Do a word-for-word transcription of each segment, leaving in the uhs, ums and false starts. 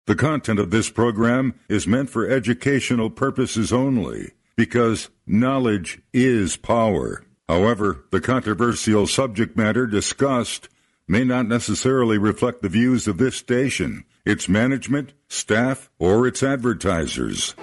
The content of this program is meant for educational purposes only, because knowledge is power. However, the controversial subject matter discussed may not necessarily reflect the views of this station, its management, staff, or its advertisers.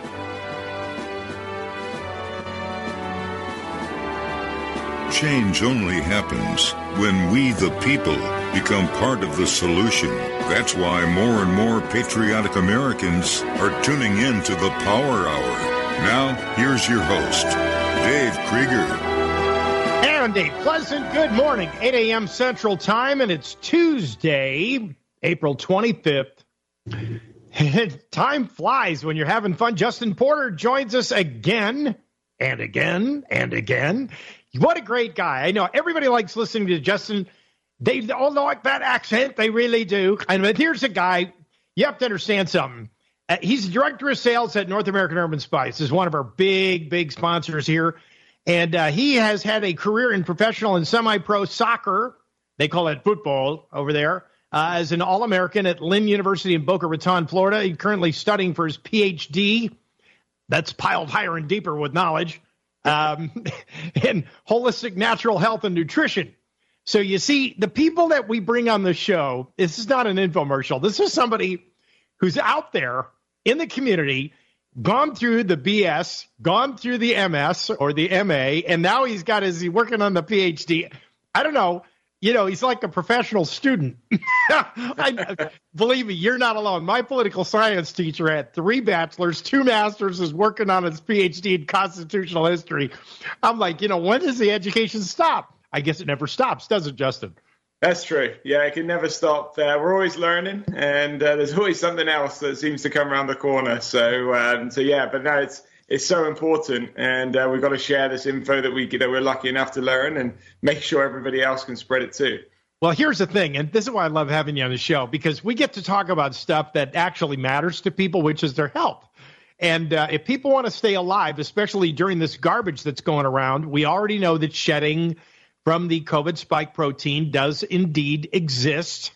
Change only happens when we, the people, become part of the solution. That's why more and more patriotic Americans are tuning in to the Power Hour. Now, here's your host, Dave Krieger. And a pleasant good morning, eight a.m. Central Time, and it's Tuesday, April twenty-fifth. Time flies when you're having fun. Justin Porter joins us again and again and again. What a great guy. I know everybody likes listening to Justin. They all like that accent. They really do. And but here's a guy, you have to understand something. Uh, he's the director of sales at North American Urban Spice. Is one of our big, big sponsors here. And uh, he has had a career in professional and semi-pro soccer. They call it football over there. Uh, as an All-American at Lynn University in Boca Raton, Florida. He's currently studying for his P H D. That's piled higher and deeper with knowledge. Um, in holistic natural health and nutrition. So you see, the people that we bring on the show, this is not an infomercial. This is somebody who's out there in the community, gone through the B S, gone through the M S or the M A, and now he's got his, he's working on the P H D. I don't know. You know, he's like a professional student. I, believe me, you're not alone. My political science teacher had three bachelors, two masters, is working on his P H D in constitutional history. I'm like, you know, when does the education stop? I guess it never stops, does it, Justin? That's true. Yeah, it can never stop. Uh, we're always learning, and uh, there's always something else that seems to come around the corner. So, um, so yeah, but no, it's it's so important, and uh, we've got to share this info that we that we're lucky enough to learn, and make sure everybody else can spread it too. Well, here's the thing, and this is why I love having you on the show, because we get to talk about stuff that actually matters to people, which is their health. And uh, if people want to stay alive, especially during this garbage that's going around, we already know that shedding from the COVID spike protein does indeed exist.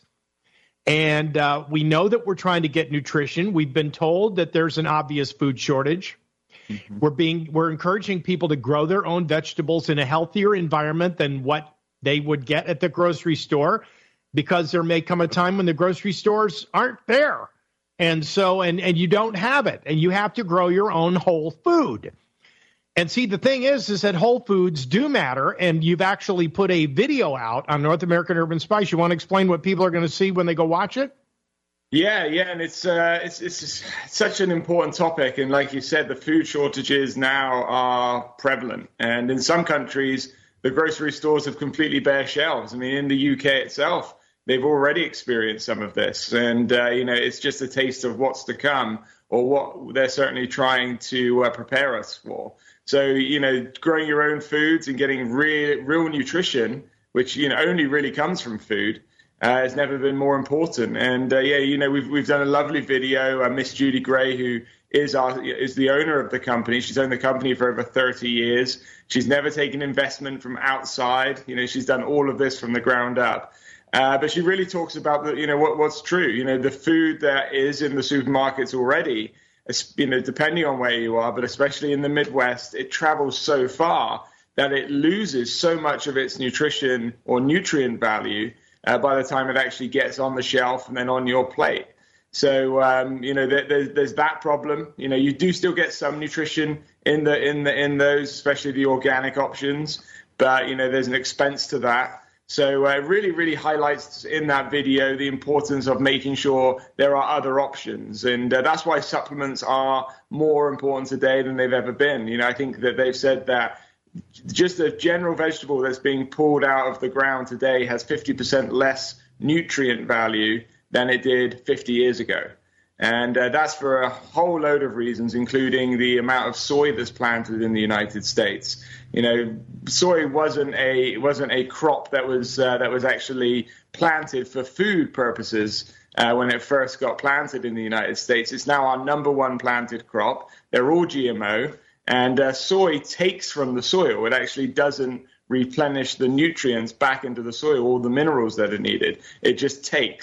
And uh, we know that we're trying to get nutrition. We've been told that there's an obvious food shortage. Mm-hmm. We're being we're encouraging people to grow their own vegetables in a healthier environment than what they would get at the grocery store, because there may come a time when the grocery stores aren't there. And so and, and you don't have it, and you have to grow your own whole food. And see, the thing is, is that whole foods do matter, and you've actually put a video out on North American Urban Spice. You want to explain what people are going to see when they go watch it? Yeah, yeah, and it's uh, it's it's such an important topic, and like you said, the food shortages now are prevalent, and in some countries, the grocery stores have completely bare shelves. I mean, in the U K itself, they've already experienced some of this, and uh, you know, it's just a taste of what's to come, or what they're certainly trying to uh, prepare us for. So, you know, growing your own foods and getting real, real nutrition, which, you know, only really comes from food, uh, has never been more important. And, uh, yeah, you know, we've we've done a lovely video. Uh, Miss Judy Gray, who is our, is the owner of the company. She's owned the company for over thirty years. She's never taken investment from outside. You know, she's done all of this from the ground up. Uh, but she really talks about, the, you know, what, what's true. You know, the food that is in the supermarkets already, you know, depending on where you are, but especially in the Midwest, it travels so far that it loses so much of its nutrition or nutrient value uh, by the time it actually gets on the shelf and then on your plate. So, um, you know, there, there's, there's that problem. You know, you do still get some nutrition in the in the in those, especially the organic options, but, you know, there's an expense to that. So uh, it really, really highlights in that video the importance of making sure there are other options. And uh, that's why supplements are more important today than they've ever been. You know, I think that they've said that just a general vegetable that's being pulled out of the ground today has fifty percent less nutrient value than it did fifty years ago. And uh, that's for a whole load of reasons, including the amount of soy that's planted in the United States. You know, soy wasn't a wasn't a crop that was uh, that was actually planted for food purposes uh, when it first got planted in the United States. It's now our number one planted crop. They're all G M O, and uh, soy takes from the soil. It actually doesn't replenish the nutrients back into the soil, all the minerals that are needed. It just takes.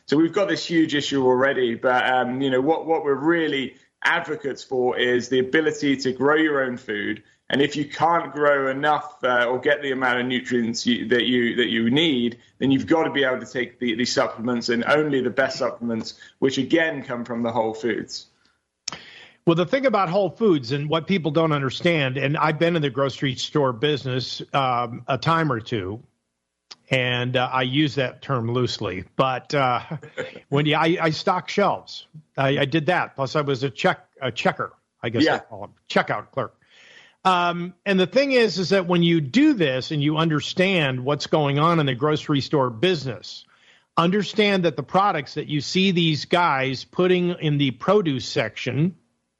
So we've got this huge issue already. But, um, you know, what, what we're really advocates for is the ability to grow your own food. And if you can't grow enough uh, or get the amount of nutrients you, that you that you need, then you've got to be able to take the, the supplements, and only the best supplements, which again come from the whole foods. Well, the thing about Whole Foods and what people don't understand, and I've been in the grocery store business um, a time or two, and uh, I use that term loosely, but uh, when you, I, I stock shelves, I, I did that. Plus, I was a check a checker, I guess yeah. they call it, checkout clerk. Um, and the thing is, is that when you do this and you understand what's going on in the grocery store business, understand that the products that you see these guys putting in the produce section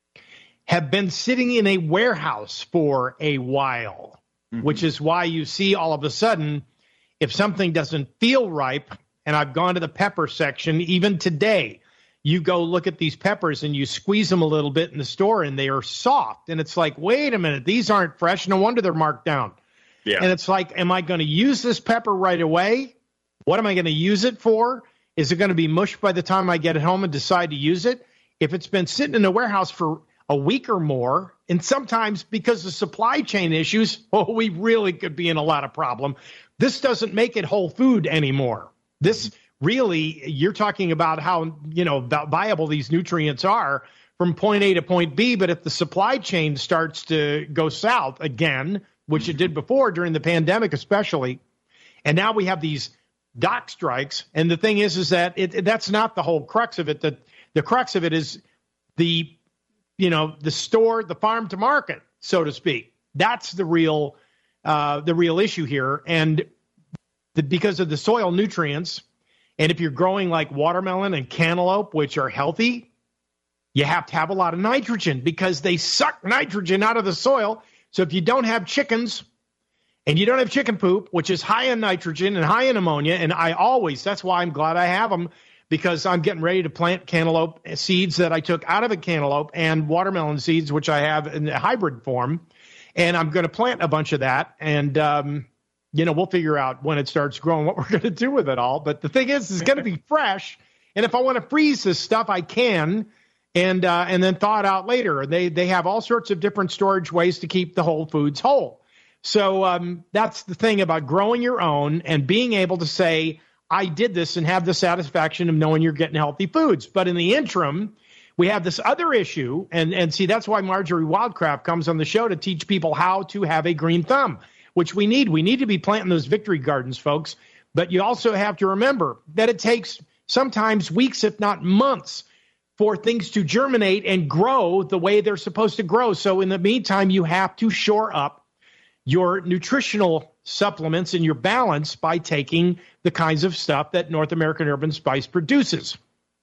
have been sitting in a warehouse for a while, mm-hmm. which is why you see all of a sudden, if something doesn't feel ripe, and I've gone to the pepper section even today, you go look at these peppers and you squeeze them a little bit in the store and they are soft. And it's like, wait a minute, these aren't fresh. No wonder they're marked down. Yeah. And it's like, am I going to use this pepper right away? What am I going to use it for? Is it going to be mush by the time I get it home and decide to use it? If it's been sitting in a warehouse for a week or more, and sometimes because of supply chain issues, oh, we really could be in a lot of problem. This doesn't make it whole food anymore. This really, you're talking about how, you know, viable these nutrients are from point A to point B. But if the supply chain starts to go south again, which it did before during the pandemic, especially, and now we have these dock strikes. And the thing is, is that it, that's not the whole crux of it. The, the crux of it is the, you know, the store, the farm to market, so to speak. That's the real, uh, the real issue here. And the, because of the soil nutrients, and if you're growing like watermelon and cantaloupe, which are healthy, you have to have a lot of nitrogen because they suck nitrogen out of the soil. So if you don't have chickens and you don't have chicken poop, which is high in nitrogen and high in ammonia, and I always, that's why I'm glad I have them, because I'm getting ready to plant cantaloupe seeds that I took out of a cantaloupe and watermelon seeds, which I have in the hybrid form. And I'm going to plant a bunch of that. And, um, you know, we'll figure out when it starts growing what we're going to do with it all. But the thing is, it's going to be fresh. And if I want to freeze this stuff, I can, and uh, and then thaw it out later. They they have all sorts of different storage ways to keep the whole foods whole. So um, that's the thing about growing your own and being able to say, I did this, and have the satisfaction of knowing you're getting healthy foods. But in the interim, we have this other issue. And, and see, that's why Marjorie Wildcraft comes on the show to teach people how to have a green thumb, which we need. We need to be planting those victory gardens, folks. But you also have to remember that it takes sometimes weeks, if not months, for things to germinate and grow the way they're supposed to grow. So in the meantime, you have to shore up your nutritional supplements and your balance by taking the kinds of stuff that North American Herb and Spice produces.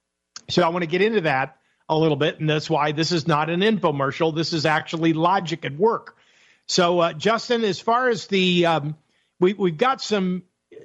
So I want to get into that a little bit, and that's why this is not an infomercial. This is actually logic at work. So, uh, Justin, as far as the, um, we, we've got some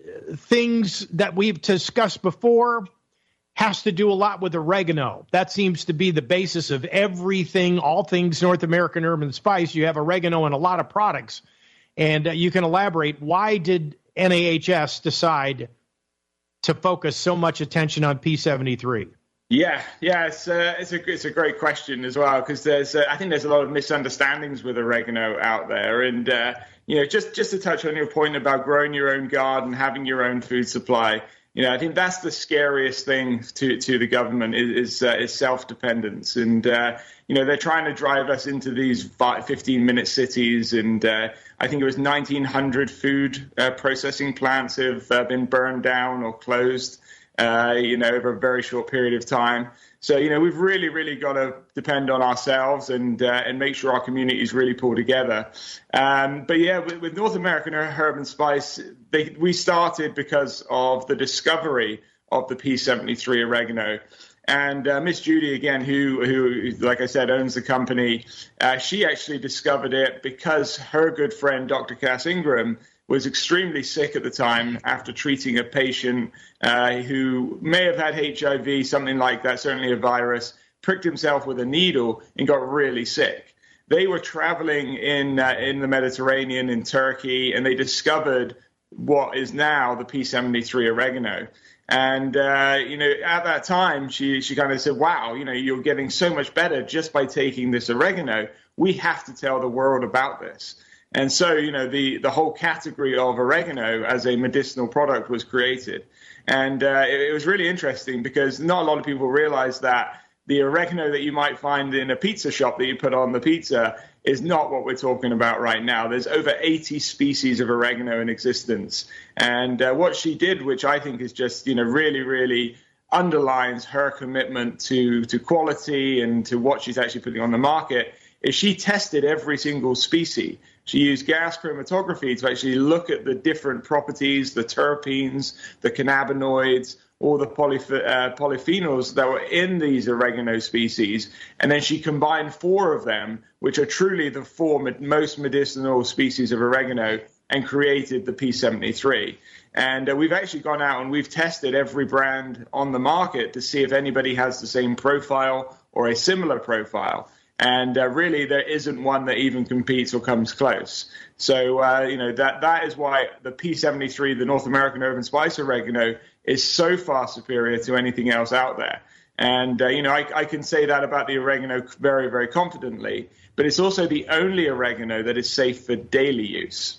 things that we've discussed before, has to do a lot with oregano. That seems to be the basis of everything, all things North American Herb and Spice. You have oregano in a lot of products. And uh, you can elaborate, why did N A H S decide to focus so much attention on P seventy-three? Yeah, yeah, it's a, it's a, it's a great question as well, because there's, uh, I think there's a lot of misunderstandings with oregano out there. And, uh, you know, just, just to touch on your point about growing your own garden, having your own food supply, you know, I think that's the scariest thing to, to the government is, is, uh, is self-dependence. And, uh, you know, they're trying to drive us into these fifteen-minute cities. And uh, I think it was nineteen hundred food uh, processing plants have uh, been burned down or closed. Uh, you know, over a very short period of time. So, you know, we've really, really got to depend on ourselves and uh, and make sure our communities really pull together. Um, but yeah, with, with North American Herb and Spice, they, we started because of the discovery of the P seventy-three oregano. And uh, Miss Judy, again, who, who, like I said, owns the company, uh, she actually discovered it because her good friend, Doctor Cass Ingram, was extremely sick at the time after treating a patient uh, who may have had H I V, something like that, certainly a virus, pricked himself with a needle and got really sick. They were traveling in uh, in the Mediterranean, in Turkey, and they discovered what is now the P seventy-three oregano. And, uh, you know, at that time, she, she kind of said, wow, you know, you're getting so much better just by taking this oregano. We have to tell the world about this. And so, you know, the, the whole category of oregano as a medicinal product was created. And uh, it, it was really interesting because not a lot of people realize that the oregano that you might find in a pizza shop that you put on the pizza is not what we're talking about right now. There's over eighty species of oregano in existence. And uh, what she did, which I think is just, you know, really, really underlines her commitment to, to quality and to what she's actually putting on the market, is she tested every single species. She used gas chromatography to actually look at the different properties, the terpenes, the cannabinoids, all the polyph- uh, polyphenols that were in these oregano species. And then she combined four of them, which are truly the four med- most medicinal species of oregano, and created the P seventy-three. And uh, we've actually gone out and we've tested every brand on the market to see if anybody has the same profile or a similar profile. And uh, really, there isn't one that even competes or comes close. So, uh, you know, that that is why the P seventy-three, the North American Herb and Spice Oregano, is so far superior to anything else out there. And, uh, you know, I, I can say that about the oregano very, very confidently. But it's also the only oregano that is safe for daily use.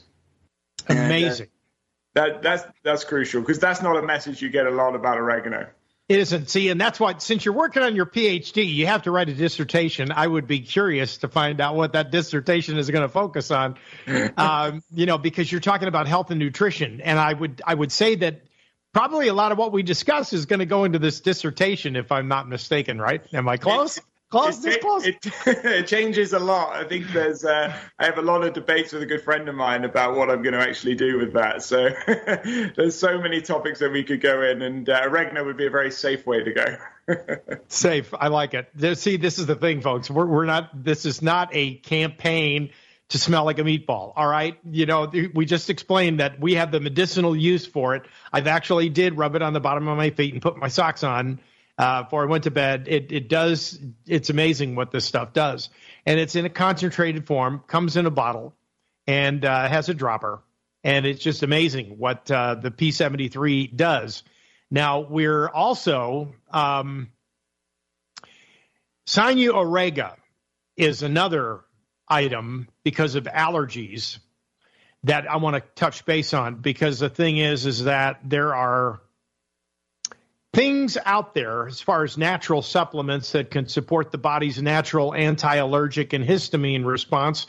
Amazing. And, uh, that that's that's crucial, because that's not a message you get a lot about oregano. It isn't. See, and that's why, since you're working on your P H D, you have to write a dissertation. I would be curious to find out what that dissertation is going to focus on, um, you know, because you're talking about health and nutrition. And I would I would say that probably a lot of what we discuss is going to go into this dissertation, if I'm not mistaken, right? Am I close? Close, this close. It, it changes a lot. I think there's, uh, I have a lot of debates with a good friend of mine about what I'm going to actually do with that. So there's so many topics that we could go in, and uh, oregano would be a very safe way to go. Safe. I like it. See, this is the thing, folks. We're, we're not, this is not a campaign to smell like a meatball. All right. You know, we just explained that we have the medicinal use for it. I've actually did rub it on the bottom of my feet and put my socks on Uh, before I went to bed. It it does, it's amazing what this stuff does. And it's in a concentrated form, comes in a bottle, and uh, has a dropper. And it's just amazing what uh, the P seventy-three does. Now, we're also, um, Cyanoaurega is another item because of allergies that I want to touch base on, because the thing is, is that there are things out there as far as natural supplements that can support the body's natural anti-allergic and histamine response.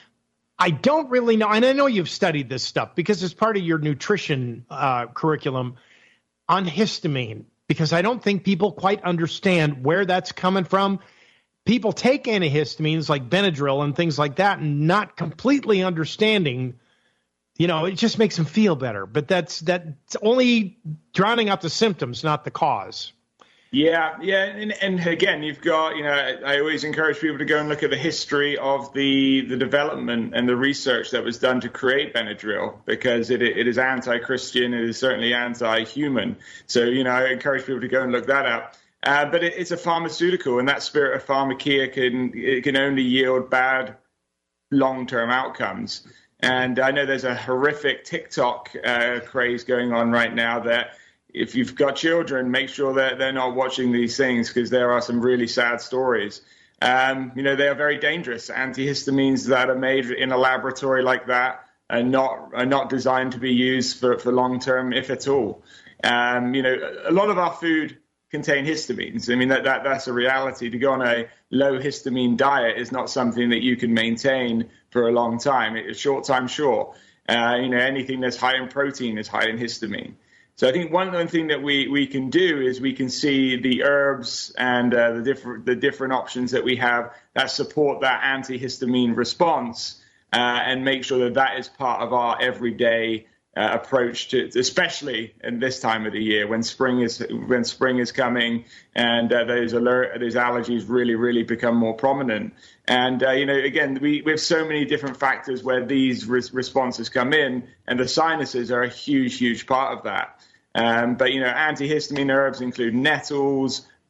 I don't really know, and I know you've studied this stuff because it's part of your nutrition uh, curriculum on histamine, because I don't think people quite understand where that's coming from. People take antihistamines like Benadryl and things like that and not completely understanding. You know, it just makes them feel better, but that's that's only drowning out the symptoms, not the cause. Yeah, yeah, and, and again, you've got, you know, I, I always encourage people to go and look at the history of the the development and the research that was done to create Benadryl, because it it is anti-Christian, it is certainly anti-human. So, you know, I encourage people to go and look that up. Uh, but it, it's a pharmaceutical, and that spirit of pharmakeia can it can only yield bad long-term outcomes. And I know there's a horrific TikTok uh, craze going on right now that if you've got children, make sure that they're not watching these things, because there are some really sad stories. Um, you know, they are very dangerous. Antihistamines that are made in a laboratory like that are not are not designed to be used for, for long term, if at all. Um, you know, a lot of our food contain histamines. I mean, that, that that's a reality. To go on a low histamine diet is not something that you can maintain for a long time. It's short time, sure. Uh, you know, anything that's high in protein is high in histamine. So I think one one thing that we, we can do is we can see the herbs and uh, the different the different options that we have that support that antihistamine response, uh, and make sure that that is part of our everyday Uh, approach to, especially in this time of the year when spring is when spring is coming, and uh, those alert those allergies really really become more prominent. And uh, you know, again, we, we have so many different factors where these res- responses come in, and the sinuses are a huge huge part of that. Um, but you know, antihistamine herbs include nettles,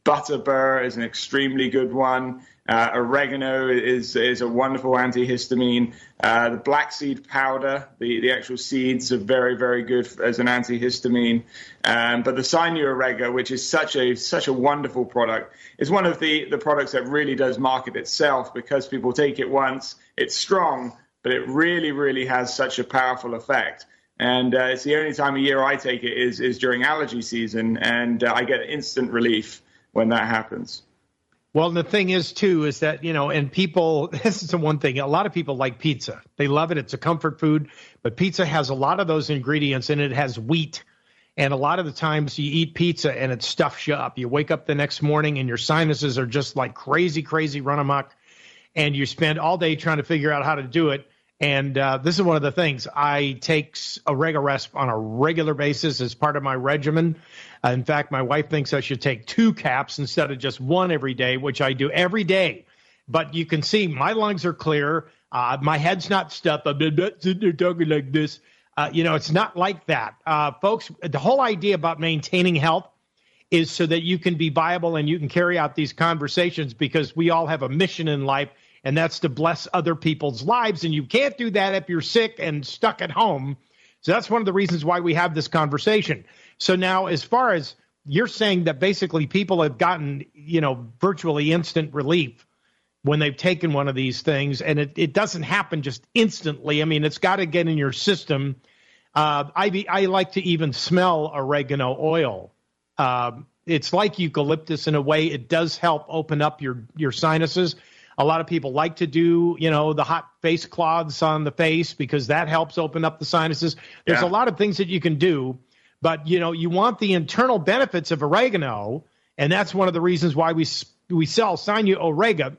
Butterbur is an extremely good one. Uh, oregano is is a wonderful antihistamine. Uh, the black seed powder, the, the actual seeds, are very, very good as an antihistamine. Um, but the Cynorega, which is such a such a wonderful product, is one of the, the products that really does market itself because people take it once. It's strong, but it really, really has such a powerful effect. And uh, it's the only time of year I take it is, is during allergy season, and uh, I get instant relief when that happens. Well, the thing is, too, is that, you know, and people, this is the one thing, a lot of people like pizza. They love it. It's a comfort food. But pizza has a lot of those ingredients, and it has wheat. And a lot of the times you eat pizza and it stuffs you up. You wake up the next morning and your sinuses are just like crazy, crazy run amok. And you spend all day trying to figure out how to do it. And uh, this is one of the things. I take Oregaresp on a regular basis as part of my regimen. Uh, in fact, my wife thinks I should take two caps instead of just one every day, which I do every day. But you can see my lungs are clear. Uh, my head's not stuffed. I've been sitting there talking like this. Uh, you know, it's not like that. Uh, folks, the whole idea about maintaining health is so that you can be viable and you can carry out these conversations because we all have a mission in life, and that's to bless other people's lives. And you can't do that if you're sick and stuck at home. So that's one of the reasons why we have this conversation. So now, as far as you're saying that basically people have gotten, you know, virtually instant relief when they've taken one of these things, and it, it doesn't happen just instantly. I mean, it's got to get in your system. Uh, I, I like to even smell oregano oil. Uh, it's like eucalyptus in a way. It does help open up your, your sinuses. A lot of people like to do, you know, the hot face cloths on the face because that helps open up the sinuses. There's yeah. a lot of things that you can do, but, you know, you want the internal benefits of oregano, and that's one of the reasons why we we sell Cynorega.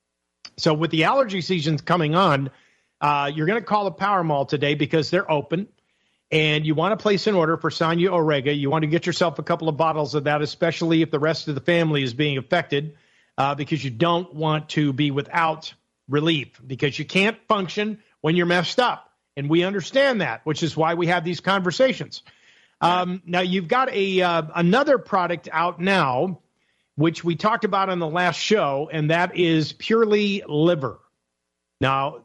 So with the allergy season coming on, uh, you're going to call the Power Mall today because they're open, and you want to place an order for Cynorega. You want to get yourself a couple of bottles of that, especially if the rest of the family is being affected. Uh, because you don't want to be without relief, because you can't function when you're messed up. And we understand that, which is why we have these conversations. Um, now, you've got a uh, another product out now, which we talked about on the last show, and that is Purely Liver. Now,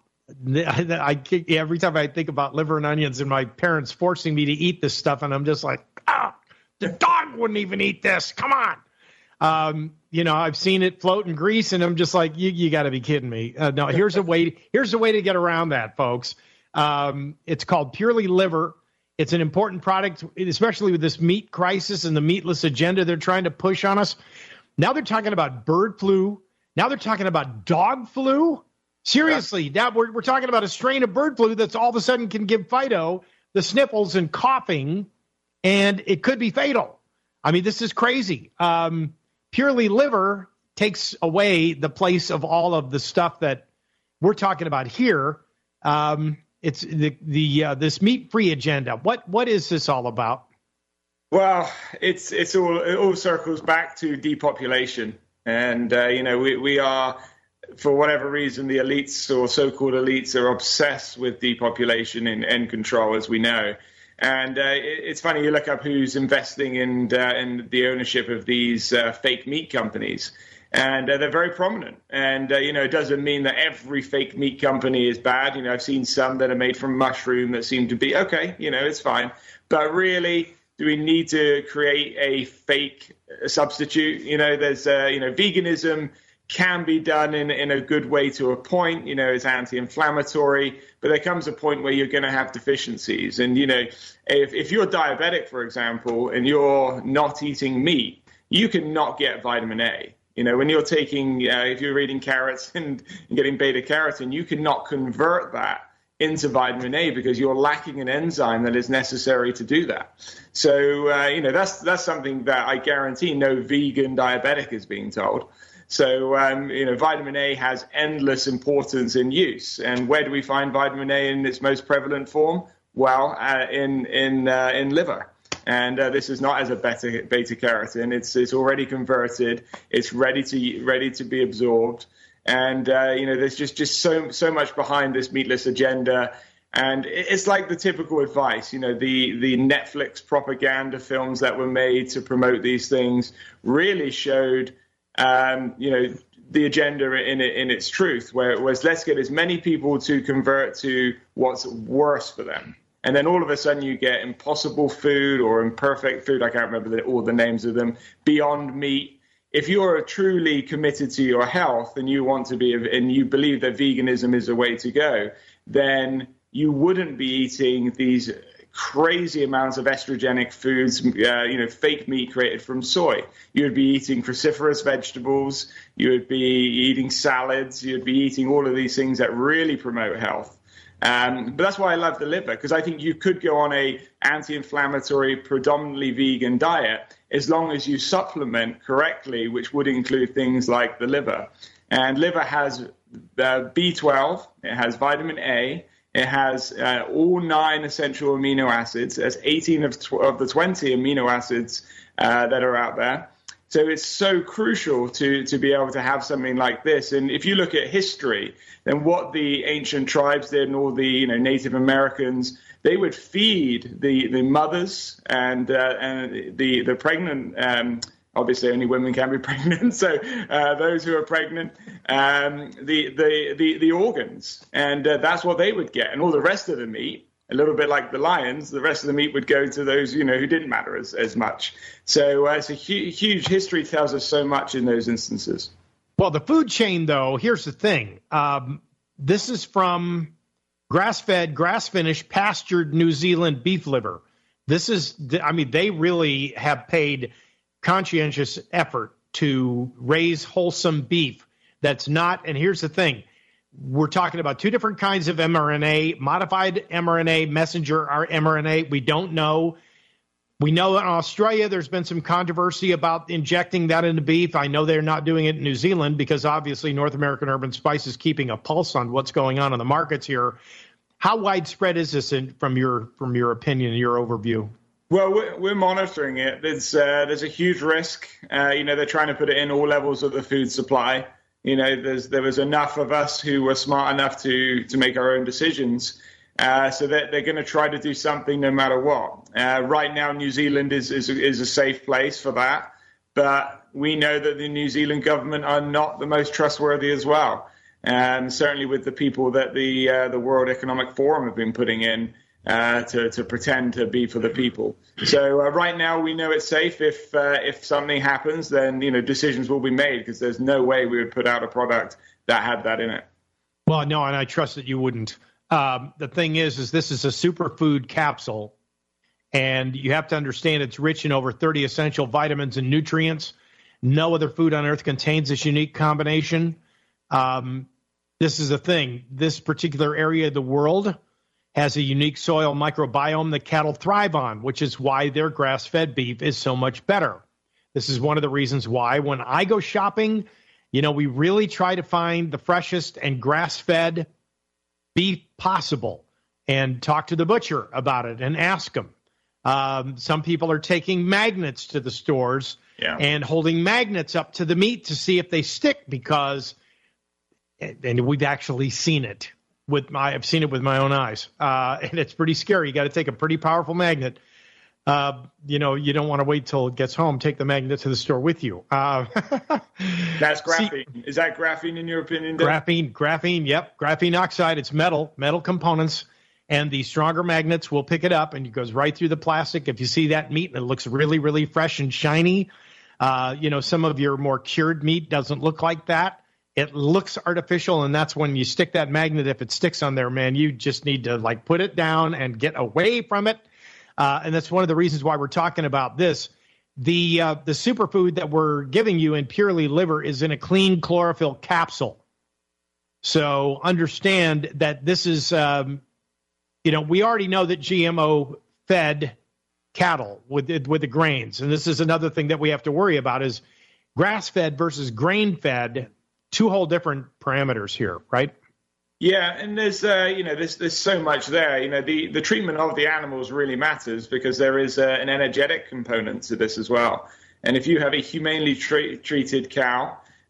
I, I, every time I think about liver and onions and my parents forcing me to eat this stuff, and I'm just like, ah, the dog wouldn't even eat this. Come on. Um, you know, I've seen it float in grease, and I'm just like, you, you got to be kidding me. Uh, no, here's a way. Here's a way to get around that, folks. Um, it's called Purely Liver. It's an important product, especially with this meat crisis and the meatless agenda they're trying to push on us. Now they're talking about bird flu. Now they're talking about dog flu. Seriously, now we're we're talking about a strain of bird flu that's all of a sudden can give Fido the sniffles and coughing, and it could be fatal. I mean, this is crazy. Um, Purely Liver takes away the place of all of the stuff that we're talking about here. Um, it's the the uh, this meat-free agenda. What what is this all about? Well, it's it's all it all circles back to depopulation, and uh, you know we we are, for whatever reason, the elites or so-called elites are obsessed with depopulation and end control, as we know. And uh, it's funny, you look up who's investing in, uh, in the ownership of these uh, fake meat companies, and uh, they're very prominent. And, uh, you know, it doesn't mean that every fake meat company is bad. You know, I've seen some that are made from mushroom that seem to be, okay, you know, it's fine. But really, do we need to create a fake substitute? You know, there's, uh, you know, veganism can be done in, in a good way to a point, you know, it's anti-inflammatory, but there comes a point where you're going to have deficiencies. And, you know, if, if you're diabetic, for example, and you're not eating meat, you can not get vitamin A. You know, when you're taking, uh, if you're eating carrots and, and getting beta carotene, you cannot convert that into vitamin A because you're lacking an enzyme that is necessary to do that. So, uh, you know, that's that's something that I guarantee no vegan diabetic is being told. So, um, you know, vitamin A has endless importance in use. And where do we find vitamin A in its most prevalent form? Well, uh, in in uh, in liver. And uh, this is not as a beta, beta carotene. It's it's already converted. It's ready to ready to be absorbed. And uh, you know, there's just just so so much behind this meatless agenda. And it's like the typical advice, you know, the, the Netflix propaganda films that were made to promote these things really showed, um, you know, the agenda in it, in its truth, where it was, let's get as many people to convert to what's worse for them. And then all of a sudden you get Impossible Food or Imperfect Food, I can't remember the, all the names of them, Beyond Meat. If you're truly committed to your health and you want to be, and you believe that veganism is a way to go, then you wouldn't be eating these crazy amounts of estrogenic foods, uh, you know, fake meat created from soy. You would be eating cruciferous vegetables. You would be eating salads. You'd be eating all of these things that really promote health. Um, but that's why I love the liver, because I think you could go on a anti-inflammatory, predominantly vegan diet as long as you supplement correctly, which would include things like the liver. And liver has uh, B twelve, it has vitamin A, it has uh, all nine essential amino acids. There's eighteen of, tw- of the twenty amino acids uh, that are out there. So it's so crucial to, to be able to have something like this. And if you look at history, then what the ancient tribes did and all the you know Native Americans, they would feed the, the mothers and uh, and the, the pregnant, um, obviously only women can be pregnant, so uh, those who are pregnant, um, the, the, the, the organs. And uh, that's what they would get. And all the rest of the meat, a little bit like the lions, the rest of the meat would go to those, you know, who didn't matter as, as much. So uh, it's a hu- huge history tells us so much in those instances. Well, the food chain, though, here's the thing. Um, this is from grass-fed, grass-finished, pastured New Zealand beef liver. This is, I mean, they really have paid conscientious effort to raise wholesome beef that's not, and here's the thing, we're talking about two different kinds of mRNA, modified mRNA, messenger mRNA. We don't know. We know in Australia there's been some controversy about injecting that into beef. I know they're not doing it in New Zealand because obviously North American Urban Spice is keeping a pulse on what's going on in the markets here. How widespread is this in, from your from your opinion, your overview? Well, we're, we're monitoring it. There's uh, there's a huge risk. Uh, you know, they're trying to put it in all levels of the food supply. You know, there's there was enough of us who were smart enough to to make our own decisions. Uh, so that they're going to try to do something no matter what. Uh, right now, New Zealand is, is is a safe place for that, but we know that the New Zealand government are not the most trustworthy as well. And certainly with the people that the uh, the World Economic Forum have been putting in uh, to to pretend to be for the people. So uh, right now we know it's safe. If uh, if something happens, then you know decisions will be made because there's no way we would put out a product that had that in it. Well, no, and I trust that you wouldn't. Um, the thing is, is this is a superfood capsule, and you have to understand it's rich in over thirty essential vitamins and nutrients. No other food on earth contains this unique combination. Um, this is the thing. This particular area of the world has a unique soil microbiome that cattle thrive on, which is why their grass-fed beef is so much better. This is one of the reasons why when I go shopping, you know, we really try to find the freshest and grass-fed beef possible and talk to the butcher about it and ask them. Um, some people are taking magnets to the stores yeah. and holding magnets up to the meat to see if they stick because, and we've actually seen it with my, I've seen it with my own eyes. Uh, and it's pretty scary. You got to take a pretty powerful magnet. Uh, you know, you don't want to wait till it gets home. Take the magnet to the store with you. Uh, That's graphene. See, is that graphene in your opinion, Dave? Graphene, graphene, yep. Graphene oxide, it's metal, metal components. And the stronger magnets will pick it up and it goes right through the plastic. If you see that meat and it looks really, really fresh and shiny, uh, you know, some of your more cured meat doesn't look like that. It looks artificial, and that's when you stick that magnet. If it sticks on there, man, you just need to, like, put it down and get away from it. Uh, and that's one of the reasons why we're talking about this. The uh, the superfood that we're giving you in Purely Liver is in a clean chlorophyll capsule. So understand that this is, um, you know, we already know that G M O-fed cattle with with the grains. And this is another thing that we have to worry about is grass-fed versus grain-fed, two whole different parameters here, right? Yeah, and there's uh, you know there's there's so much there. You know, the, the treatment of the animals really matters because there is uh, an energetic component to this as well. And if you have a humanely tra- treated cow,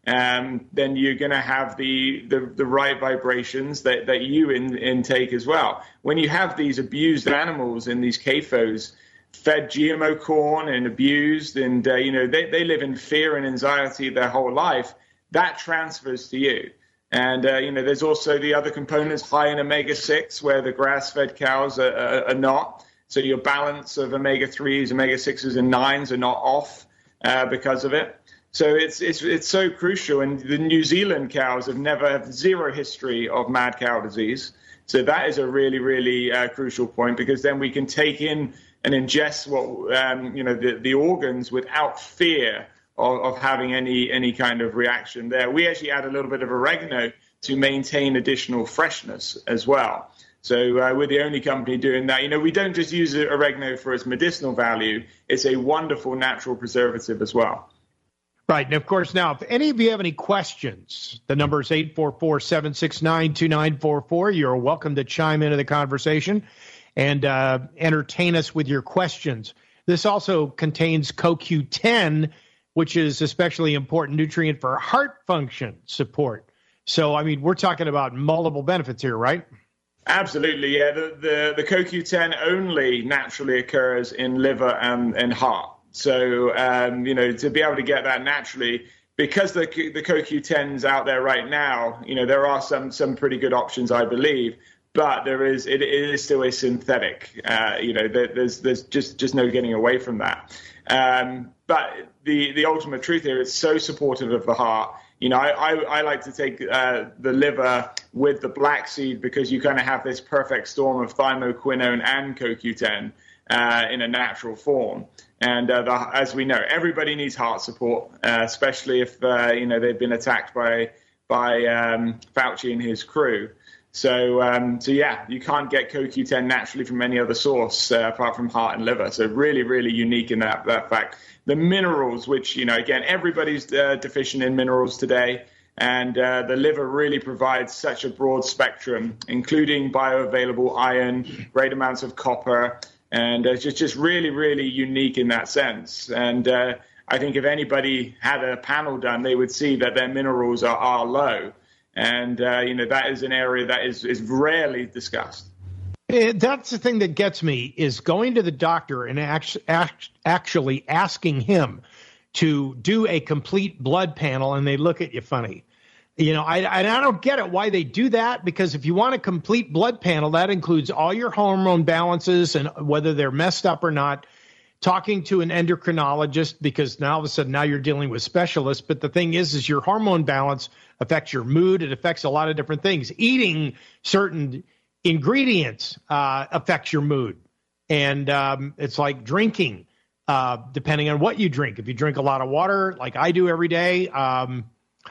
um, then you're going to have the, the, the right vibrations that, that you in, intake as well. When you have these abused animals in these C A F Os, fed G M O corn and abused, and uh, you know they, they live in fear and anxiety their whole life, that transfers to you. And uh, you know there's also the other components high in omega six where the grass-fed cows are, are, are not. So your balance of omega threes, omega sixes, and nines are not off uh, because of it. So it's it's it's so crucial. And the New Zealand cows have never have zero history of mad cow disease. So that is a really really uh, crucial point, because then we can take in and ingest what um, you know the, the organs without fear of, of having any any kind of reaction there. We actually add a little bit of oregano to maintain additional freshness as well. So uh, we're the only company doing that. You know, we don't just use oregano for its medicinal value. It's a wonderful natural preservative as well. Right. And, of course, now, if any of you have any questions, the number is eight four four, seven six nine, two nine four four. You're welcome to chime into the conversation and uh, entertain us with your questions. This also contains C O Q ten, which is especially important nutrient for heart function support. So, I mean, we're talking about multiple benefits here, right? Absolutely, yeah. The, the, the C O Q ten only naturally occurs in liver and, and heart. So, um, you know, to be able to get that naturally, because the the C O Q ten's out there right now, you know, there are some some pretty good options, I believe, but there is it, it is still a synthetic. Uh, you know, there, there's there's just just no getting away from that. Um, but the the ultimate truth here, it's so supportive of the heart. You know, I, I, I like to take uh, the liver with the black seed, because you kind of have this perfect storm of thymoquinone and C O Q ten uh, in a natural form. And uh, the, as we know, everybody needs heart support, uh, especially if uh, you know they've been attacked by by um, Fauci and his crew. So, um, so yeah, you can't get C O Q ten naturally from any other source uh, apart from heart and liver. So, really, really unique in that that fact. The minerals, which you know, again, everybody's uh, deficient in minerals today, and uh, the liver really provides such a broad spectrum, including bioavailable iron, great amounts of copper. And it's just, just really, really unique in that sense. And uh, I think if anybody had a panel done, they would see that their minerals are, are low. And, uh, you know, that is an area that is, is rarely discussed. That's the thing that gets me, is going to the doctor and act, act, actually asking him to do a complete blood panel, and they look at you funny. You know, I, I don't get it why they do that, because if you want a complete blood panel, that includes all your hormone balances and whether they're messed up or not, talking to an endocrinologist, because now all of a sudden now you're dealing with specialists. But the thing is, is your hormone balance affects your mood. It affects a lot of different things. Eating certain ingredients uh, affects your mood. And um, it's like drinking, uh, depending on what you drink. If you drink a lot of water, like I do every day, um,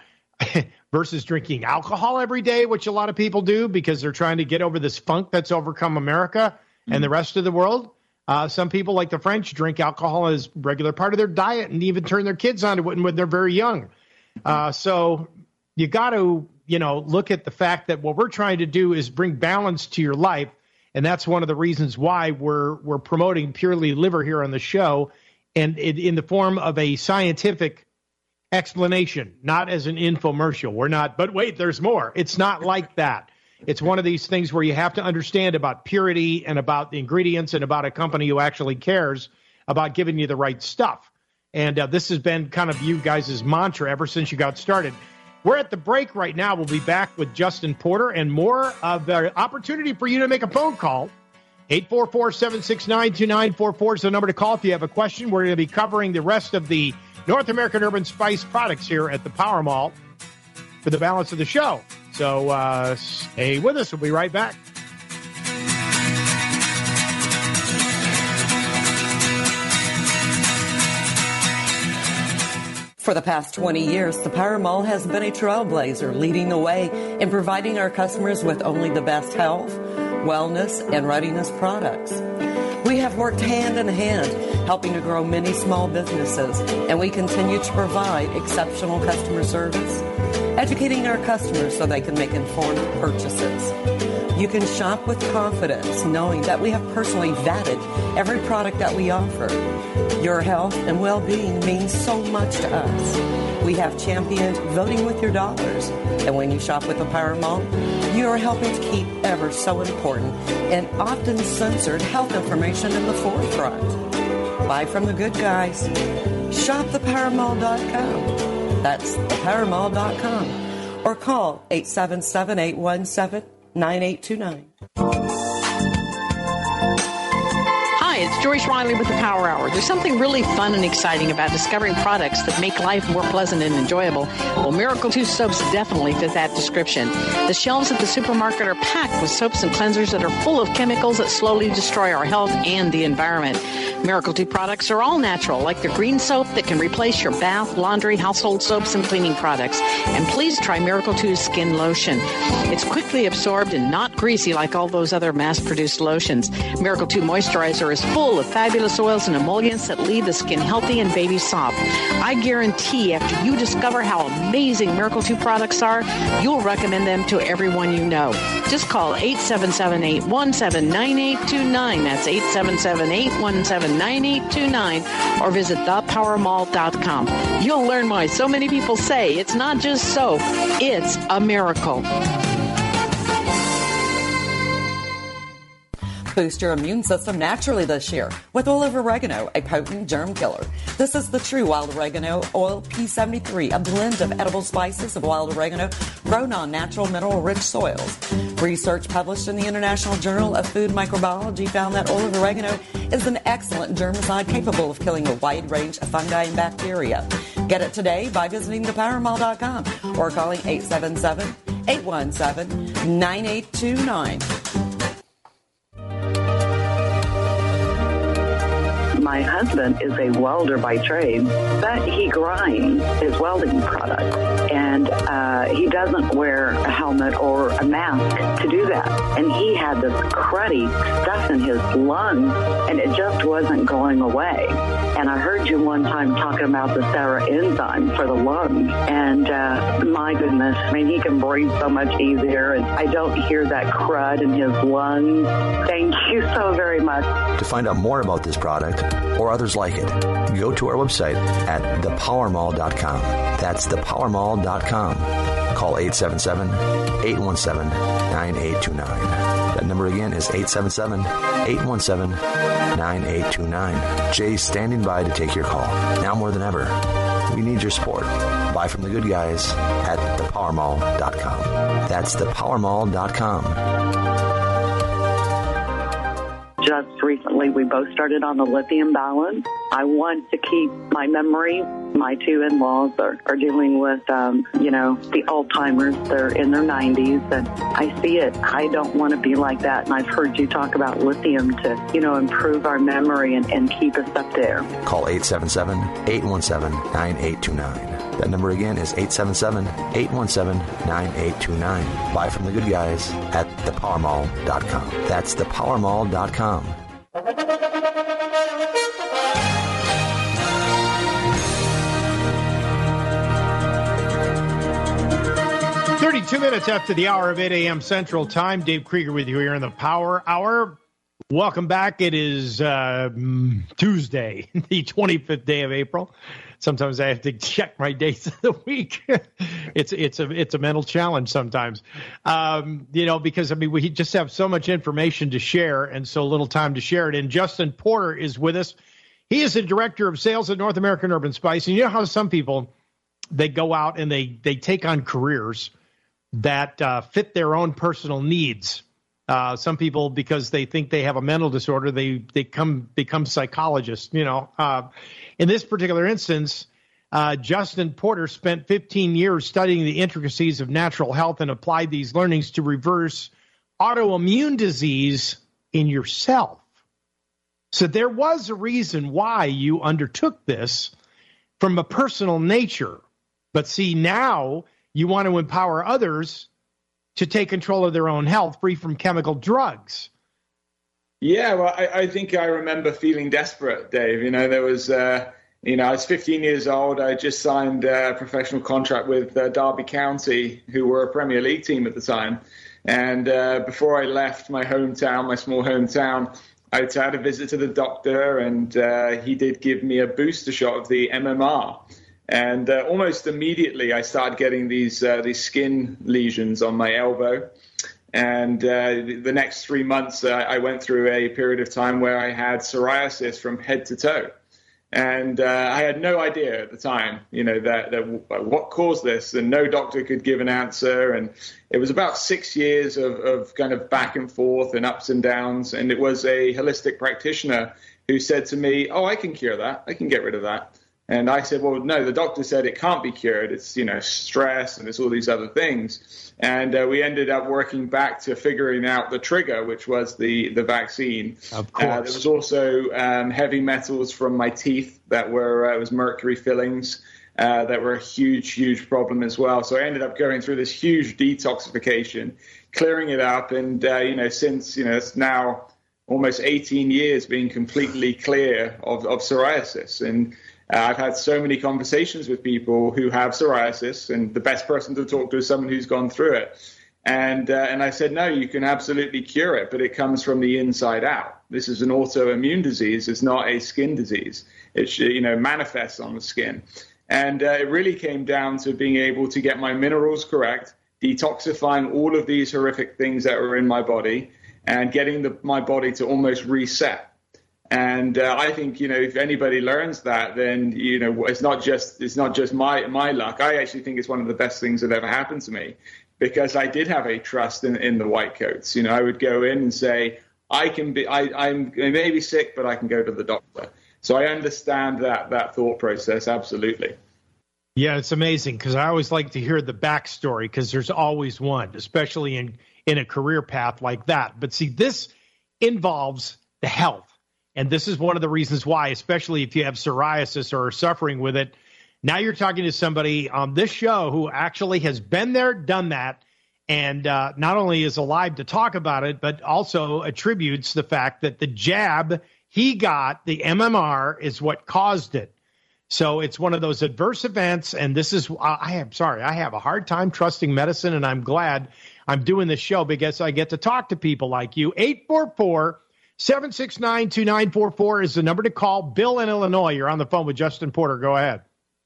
versus drinking alcohol every day, which a lot of people do because they're trying to get over this funk that's overcome America and mm-hmm. the rest of the world. Uh, some people, like the French, drink alcohol as a regular part of their diet and even turn their kids on to it when they're very young. Uh, so you got to, you know, look at the fact that what we're trying to do is bring balance to your life. And that's one of the reasons why we're we're promoting Purely Liver here on the show, and it, in the form of a scientific explanation, not as an infomercial. We're not, but wait, there's more. It's not like that. It's one of these things where you have to understand about purity and about the ingredients and about a company who actually cares about giving you the right stuff. And uh, this has been kind of you guys' mantra ever since you got started. We're at the break right now. We'll be back with Justin Porter and more of the opportunity for you to make a phone call. eight four four, seven six nine, two nine four four is the number to call if you have a question. We're going to be covering the rest of the North American Urban Spice products here at the Power Mall for the balance of the show. So uh, stay with us. We'll be right back. For the past twenty years, the Power Mall has been a trailblazer, leading the way in providing our customers with only the best health, wellness, and readiness products. We have worked hand in hand, helping to grow many small businesses, and we continue to provide exceptional customer service, educating our customers so they can make informed purchases. You can shop with confidence, knowing that we have personally vetted every product that we offer. Your health and well-being means so much to us. We have championed voting with your dollars. And when you shop with the Power Mall, you are helping to keep ever so important and often censored health information in the forefront. Buy from the good guys. Shop the power mall dot com. That's the power mall dot com. Or call eight seven seven, eight one seven, nine eight two nine. Hi, it's Joyce Riley with the Power Hour. There's something really fun and exciting about discovering products that make life more pleasant and enjoyable. Well, Miracle two soaps definitely fit that description. The shelves at the supermarket are packed with soaps and cleansers that are full of chemicals that slowly destroy our health and the environment. Miracle two products are all natural, like the green soap that can replace your bath, laundry, household soaps, and cleaning products. And please try Miracle two's skin lotion. It's quickly absorbed and not greasy like all those other mass-produced lotions. Miracle two moisturizer is full of fabulous oils and emollients that leave the skin healthy and baby soft. I guarantee after you discover how amazing Miracle two products are, you'll recommend them to everyone you know. Just call eight seven seven, eight one seven, nine eight two nine. That's eight seven seven, eight one seven, nine eight two nine, or visit the power mall dot com. You'll learn why so many people say it's not just soap, it's a miracle. Boost your immune system naturally this year with oil of oregano, a potent germ killer. This is the true wild oregano oil P seventy-three, a blend of edible spices of wild oregano grown on natural mineral-rich soils. Research published in the International Journal of Food Microbiology found that oil of oregano is an excellent germicide capable of killing a wide range of fungi and bacteria. Get it today by visiting the power mall dot com or calling eight seven seven, eight one seven, nine eight two nine. My husband is a welder by trade, but he grinds his welding products, and uh, he doesn't wear a helmet or a mask to do that. And he had this cruddy stuff in his lungs, and it just wasn't going away. And I heard you one time talking about the Sarah enzyme for the lungs, and uh, my goodness, I mean, he can breathe so much easier, and I don't hear that crud in his lungs. Thank you so very much. To find out more about this product or others like it, go to our website at the power mall dot com. That's the power mall dot com. Call eight seven seven, eight one seven, nine eight two nine. That number again is eight seven seven, eight one seven, nine eight two nine. Jay's standing by to take your call. Now more than ever, we need your support. Buy from the good guys at the power mall dot com. That's the power mall dot com. Just recently, we both started on the lithium balance. I want to keep my memory. My two in-laws are, are dealing with, um, you know, the Alzheimer's. They're in their nineties, and I see it. I don't want to be like that, and I've heard you talk about lithium to, you know, improve our memory and, and keep us up there. Call eight seven seven, eight one seven, nine eight two nine. That number again is eight seven seven, eight one seven, nine eight two nine. Buy from the good guys at the power mall dot com. That's the power mall dot com. thirty-two minutes after the hour of eight a.m. Central Time. Dave Krieger with you here in the Power Hour. Welcome back. It is uh, Tuesday, the twenty-fifth day of April. Sometimes I have to check my dates of the week. it's it's a it's a mental challenge sometimes, um, you know, because I mean we just have so much information to share and so little time to share it. And Justin Porter is with us. He is the director of sales at North American Urban Spice. And you know how some people, they go out and they they take on careers that uh, fit their own personal needs. Uh, some people, because they think they have a mental disorder, they they come become psychologists. You know, uh, in this particular instance, uh, Justin Porter spent fifteen years studying the intricacies of natural health and applied these learnings to reverse autoimmune disease in yourself. So there was a reason why you undertook this from a personal nature. But see, now you want to empower others to take control of their own health, free from chemical drugs. Yeah, well, I, I think I remember feeling desperate, Dave. You know, there was, uh, you know, I was fifteen years old. I just signed a professional contract with uh, Derby County, who were a Premier League team at the time. And uh, before I left my hometown, my small hometown, I had a visit to the doctor, and uh, he did give me a booster shot of the M M R. And uh, almost immediately, I started getting these uh, these skin lesions on my elbow. And uh, the next three months, uh, I went through a period of time where I had psoriasis from head to toe. And uh, I had no idea at the time, you know, that, that what caused this, and no doctor could give an answer. And it was about six years of, of kind of back and forth and ups and downs. And it was a holistic practitioner who said to me, oh, I can cure that. I can get rid of that. And I said, well, no, the doctor said it can't be cured. It's, you know, stress and it's all these other things. And uh, we ended up working back to figuring out the trigger, which was the, the vaccine. Of course. Uh, there was also um, heavy metals from my teeth that were, uh, it was mercury fillings uh, that were a huge, huge problem as well. So I ended up going through this huge detoxification, clearing it up. And, uh, you know, since, you know, it's now almost eighteen years being completely clear of, of psoriasis. And Uh, I've had so many conversations with people who have psoriasis, and the best person to talk to is someone who's gone through it. And uh, and I said, no, you can absolutely cure it, but it comes from the inside out. This is an autoimmune disease. It's not a skin disease. It you know manifests on the skin. And uh, it really came down to being able to get my minerals correct, detoxifying all of these horrific things that were in my body, and getting the, my body to almost reset. And uh, I think, you know, if anybody learns that, then, you know, it's not just it's not just my my luck. I actually think it's one of the best things that ever happened to me, because I did have a trust in, in the white coats. You know, I would go in and say, I can be I, I'm I may be sick, but I can go to the doctor. So I understand that that thought process. Absolutely. Yeah, it's amazing, because I always like to hear the backstory, because there's always one, especially in, in a career path like that. But see, this involves the health. And this is one of the reasons why, especially if you have psoriasis or are suffering with it. Now you're talking to somebody on this show who actually has been there, done that, and uh, not only is alive to talk about it, but also attributes the fact that the jab he got, the M M R, is what caused it. So it's one of those adverse events, and this is, I am sorry, I have a hard time trusting medicine, and I'm glad I'm doing this show because I get to talk to people like you. eight four four, seven six nine, two nine four four is the number to call. Bill in Illinois, you're on the phone with Justin Porter. Go ahead.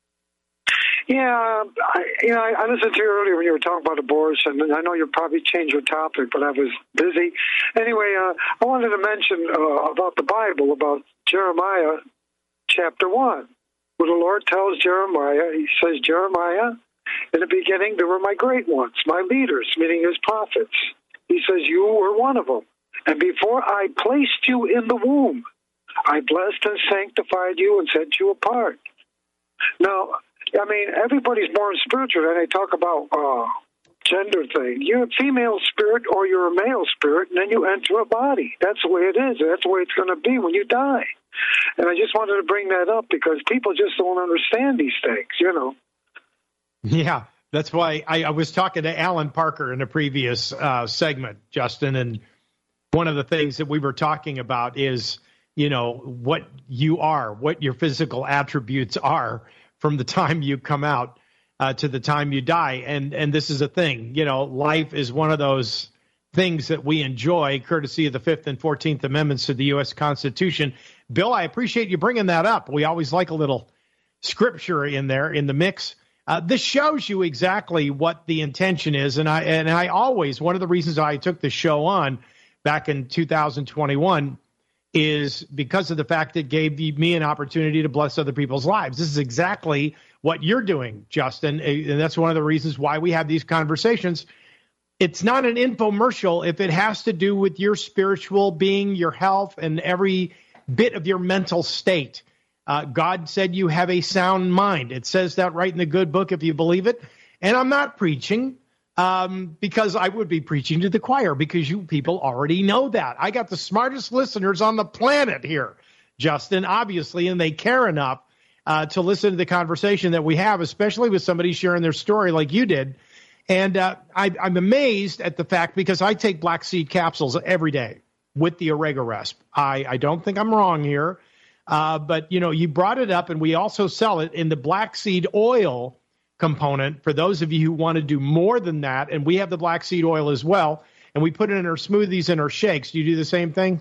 Yeah, I, you know, I, I listened to you earlier when you were talking about abortion, and I know you probably changed your topic, but I was busy. Anyway, uh, I wanted to mention uh, about the Bible, about Jeremiah chapter one, where the Lord tells Jeremiah, he says, Jeremiah, in the beginning there were my great ones, my leaders, meaning his prophets. He says, you were one of them. And before I placed you in the womb, I blessed and sanctified you and set you apart. Now, I mean, everybody's born spiritual, and they talk about uh, gender thing. You're a female spirit or you're a male spirit, and then you enter a body. That's the way it is. That's the way it's going to be when you die. And I just wanted to bring that up because people just don't understand these things, you know. Yeah, that's why I, I was talking to Alan Parker in a previous uh, segment, Justin, and one of the things that we were talking about is, you know, what you are, what your physical attributes are from the time you come out uh, to the time you die. And and this is a thing, you know, life is one of those things that we enjoy, courtesy of the Fifth and Fourteenth Amendments to the U S Constitution. Bill, I appreciate you bringing that up. We always like a little scripture in there in the mix. Uh, this shows you exactly what the intention is. And I and I always, one of the reasons I took the show on back in two thousand twenty-one is because of the fact it gave me an opportunity to bless other people's lives. This is exactly what you're doing, Justin, and that's one of the reasons why we have these conversations. It's not an infomercial if it has to do with your spiritual being, your health, and every bit of your mental state. Uh, God said you have a sound mind. It says that right in the good book if you believe it. And I'm not preaching. Um, because I would be preaching to the choir, because you people already know that. I got the smartest listeners on the planet here, Justin, obviously, and they care enough uh, to listen to the conversation that we have, especially with somebody sharing their story like you did. And uh, I, I'm amazed at the fact, because I take black seed capsules every day with the Oregaresp. I, I don't think I'm wrong here, uh, but, you know, you brought it up, and we also sell it in the black seed oil component for those of you who want to do more than that. And we have the black seed oil as well, and we put it in our smoothies and our shakes. Do you do the same thing?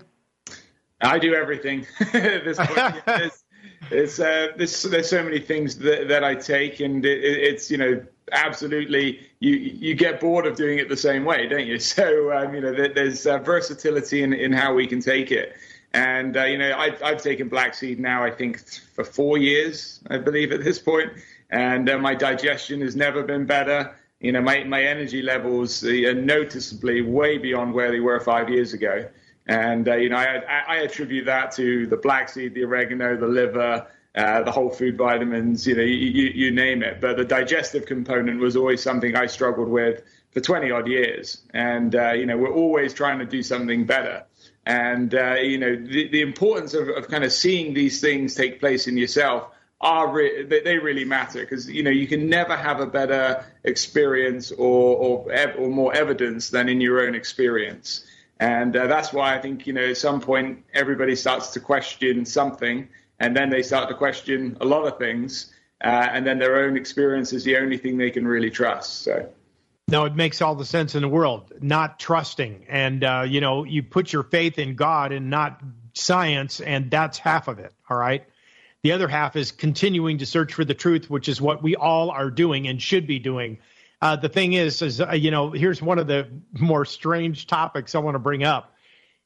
I do everything. This point, there's, there's, uh, there's, there's so many things that, that I take, and it, it's, you know, absolutely, you you get bored of doing it the same way, don't you? So, um, you know, there, there's uh, versatility in, in how we can take it. And, uh, you know, I've, I've taken black seed now, I think, for four years, I believe, at this point. And uh, my digestion has never been better. You know, my, my energy levels are noticeably way beyond where they were five years ago. And, uh, you know, I, I attribute that to the black seed, the oregano, the liver, uh, the whole food vitamins, you know, you, you, you name it. But the digestive component was always something I struggled with for twenty odd years. And, uh, you know, we're always trying to do something better. And, uh, you know, the, the importance of, of kind of seeing these things take place in yourself are re- they really matter, because, you know, you can never have a better experience or, or, ev- or more evidence than in your own experience. And uh, that's why I think, you know, at some point everybody starts to question something, and then they start to question a lot of things, uh, and then their own experience is the only thing they can really trust. So. No, it makes all the sense in the world, not trusting. And, uh, you know, you put your faith in God and not science, and that's half of it, all right? The other half is continuing to search for the truth, which is what we all are doing and should be doing. Uh, the thing is, is uh, you know, here's one of the more strange topics I want to bring up,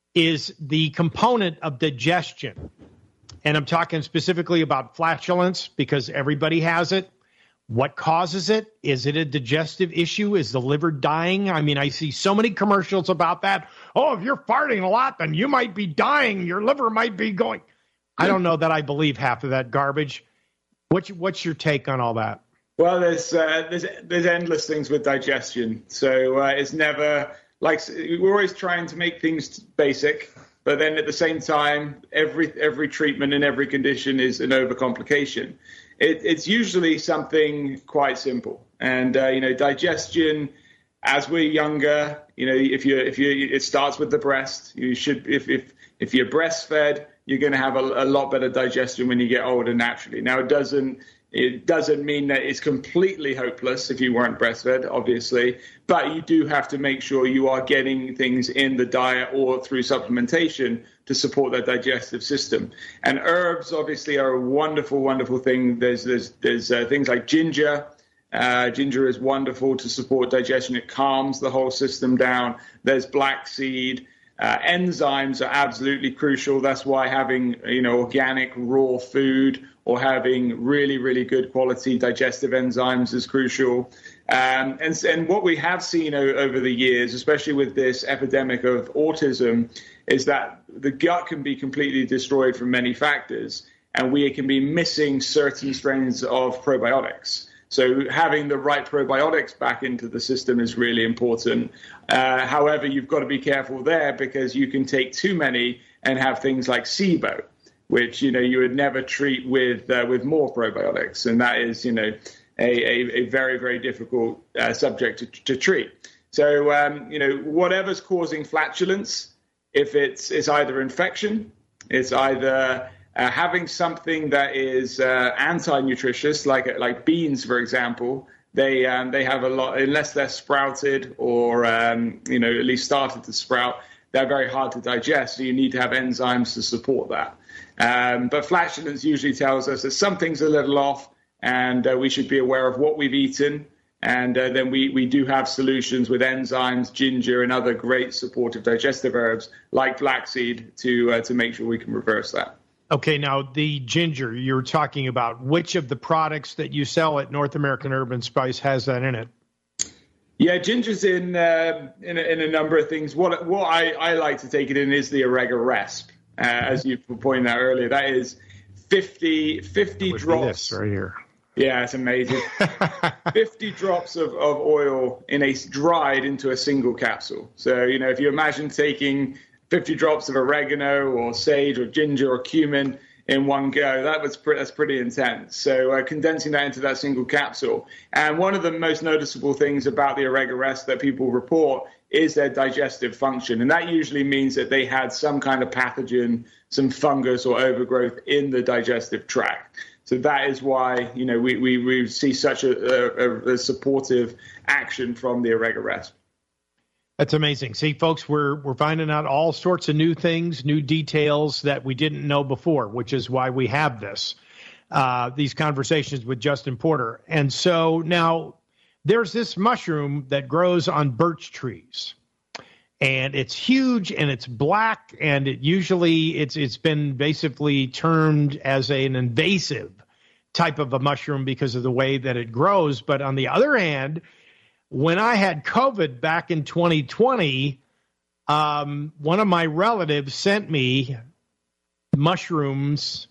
is the component of digestion. And I'm talking specifically about flatulence, because everybody has it. What causes it? Is it a digestive issue? Is the liver dying? I mean, I see so many commercials about that. Oh, if you're farting a lot, then you might be dying. Your liver might be going. I don't know that I believe half of that garbage. What's, what's your take on all that? Well, there's uh, there's there's endless things with digestion. So uh, it's never like we're always trying to make things basic, but then at the same time, every every treatment and every condition is an overcomplication. It, it's usually something quite simple, and uh, you know, digestion. As we're younger, you know, if you if you it starts with the breast. You should if if if you're breastfed, you're going to have a, a lot better digestion when you get older naturally. Now, it doesn't. It doesn't mean that it's completely hopeless if you weren't breastfed, obviously, but you do have to make sure you are getting things in the diet or through supplementation to support that digestive system. And herbs, obviously, are a wonderful, wonderful thing. There's there's there's uh, things like ginger. Uh, ginger is wonderful to support digestion. It calms the whole system down. There's black seed. Uh, enzymes are absolutely crucial. That's why having, you know, organic raw food or having really, really good quality digestive enzymes is crucial. Um, and, and what we have seen o- over the years, especially with this epidemic of autism, is that the gut can be completely destroyed from many factors, and we can be missing certain strains of probiotics. So having the right probiotics back into the system is really important. Uh, however, you've got to be careful there, because you can take too many and have things like SIBO, which, you know, you would never treat with uh, with more probiotics. And that is, you know, a, a, a very, very difficult uh, subject to, to treat. So, um, you know, whatever's causing flatulence, if it's, it's either infection, it's either Uh, having something that is uh, anti-nutritious, like like beans, for example, they um, they have a lot, unless they're sprouted or um, you know, at least started to sprout, they're very hard to digest. So you need to have enzymes to support that. Um, but flatulence usually tells us that something's a little off, and uh, we should be aware of what we've eaten. And uh, then we, we do have solutions with enzymes, ginger, and other great supportive digestive herbs like flaxseed to uh, to make sure we can reverse that. Okay, now the ginger you're talking about, which of the products that you sell at North American Herb and Spice has that in it? Yeah, ginger's in uh, in, a, in a number of things. What what I, I like to take it in is the Orega-Resp, uh, as you pointed out earlier. That is fifty, fifty drops. Right here. Yeah, it's amazing. fifty drops of, of oil in a dried into a single capsule. So, you know, if you imagine taking fifty drops of oregano or sage or ginger or cumin in one go, that was pre- that's pretty intense. So uh, condensing that into that single capsule. And one of the most noticeable things about the Orega-Resp that people report is their digestive function. And that usually means that they had some kind of pathogen, some fungus or overgrowth in the digestive tract. So that is why, you know, we, we, we see such a, a, a supportive action from the Oregarest. That's amazing. See, folks, we're we're finding out all sorts of new things, new details that we didn't know before, which is why we have this, uh, these conversations with Justin Porter. And so now there's this mushroom that grows on birch trees, and it's huge and it's black, and it usually it's it's been basically termed as a, an invasive type of a mushroom because of the way that it grows. But on the other hand, when I had COVID back in twenty twenty, um, one of my relatives sent me mushrooms